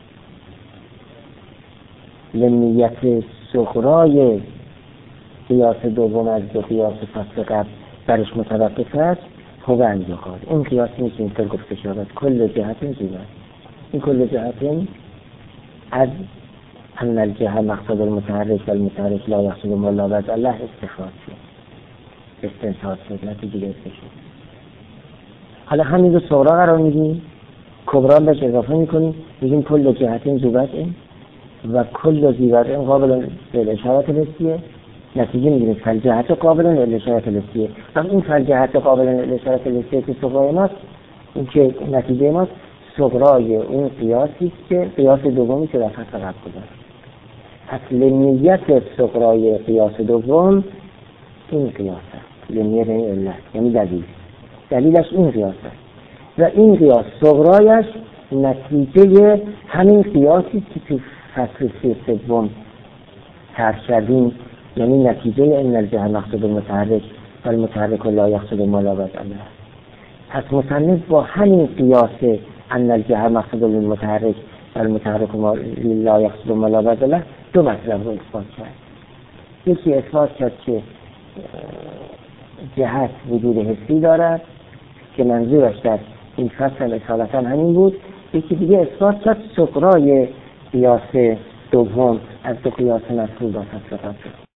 لنیت صغرای قیاس دوم از دو قیاس فصل قبل برش متوقف است، هو انجاقاد. این قیاسی نیست اینطور گفته شود کل جهت زیبا، این کل جهت از ان الجهت مقصد المتحرک و المتحرک لا یقصد ما لا وضع له استخراج شد، استنتاج شد، نتیجه گرفته شد. حالا همین رو صغرا قرار میدیم، کبرا بهش اضافه میکنیم، میگیم کل جهت زیبا و کل زیبا قابل الاشارات الحسیه، نتیجه میگیریم فالجهت قابل الاشارات الحسیه. و این فالجهت قابل الاشارات الحسیه که صغرای ماست، این که نتیجه ماست صغرای اون قیاسی که قیاس دومی که در فصل قبل گذاشت. پس لنیت صغرای قیاس دوم این قیاس است، لنیت این علت یعنی دلیل، دلیلش این قیاس است و این قیاس صغرایش نتیجه همین قیاسی که تو فصل سی سوم طرح کردیم، یعنی نتیجه ان الجهت مقصد المتحرک و المتحرک لا یقصد ما لا وضع له. پس مصنف با همین قیاس ان الجهت مقصد المتحرک و المتحرک لا یقصد ما لا وضع له دو مطلب رو اثبات کرد. یکی اثبات کرد که جهت وجود حسی دارد که منظورش در این فصل اصالتا همین بود. یکی دیگه اثبات کرد صغرای قیاس دوم از دو قیاس مذکور با فصل قبل.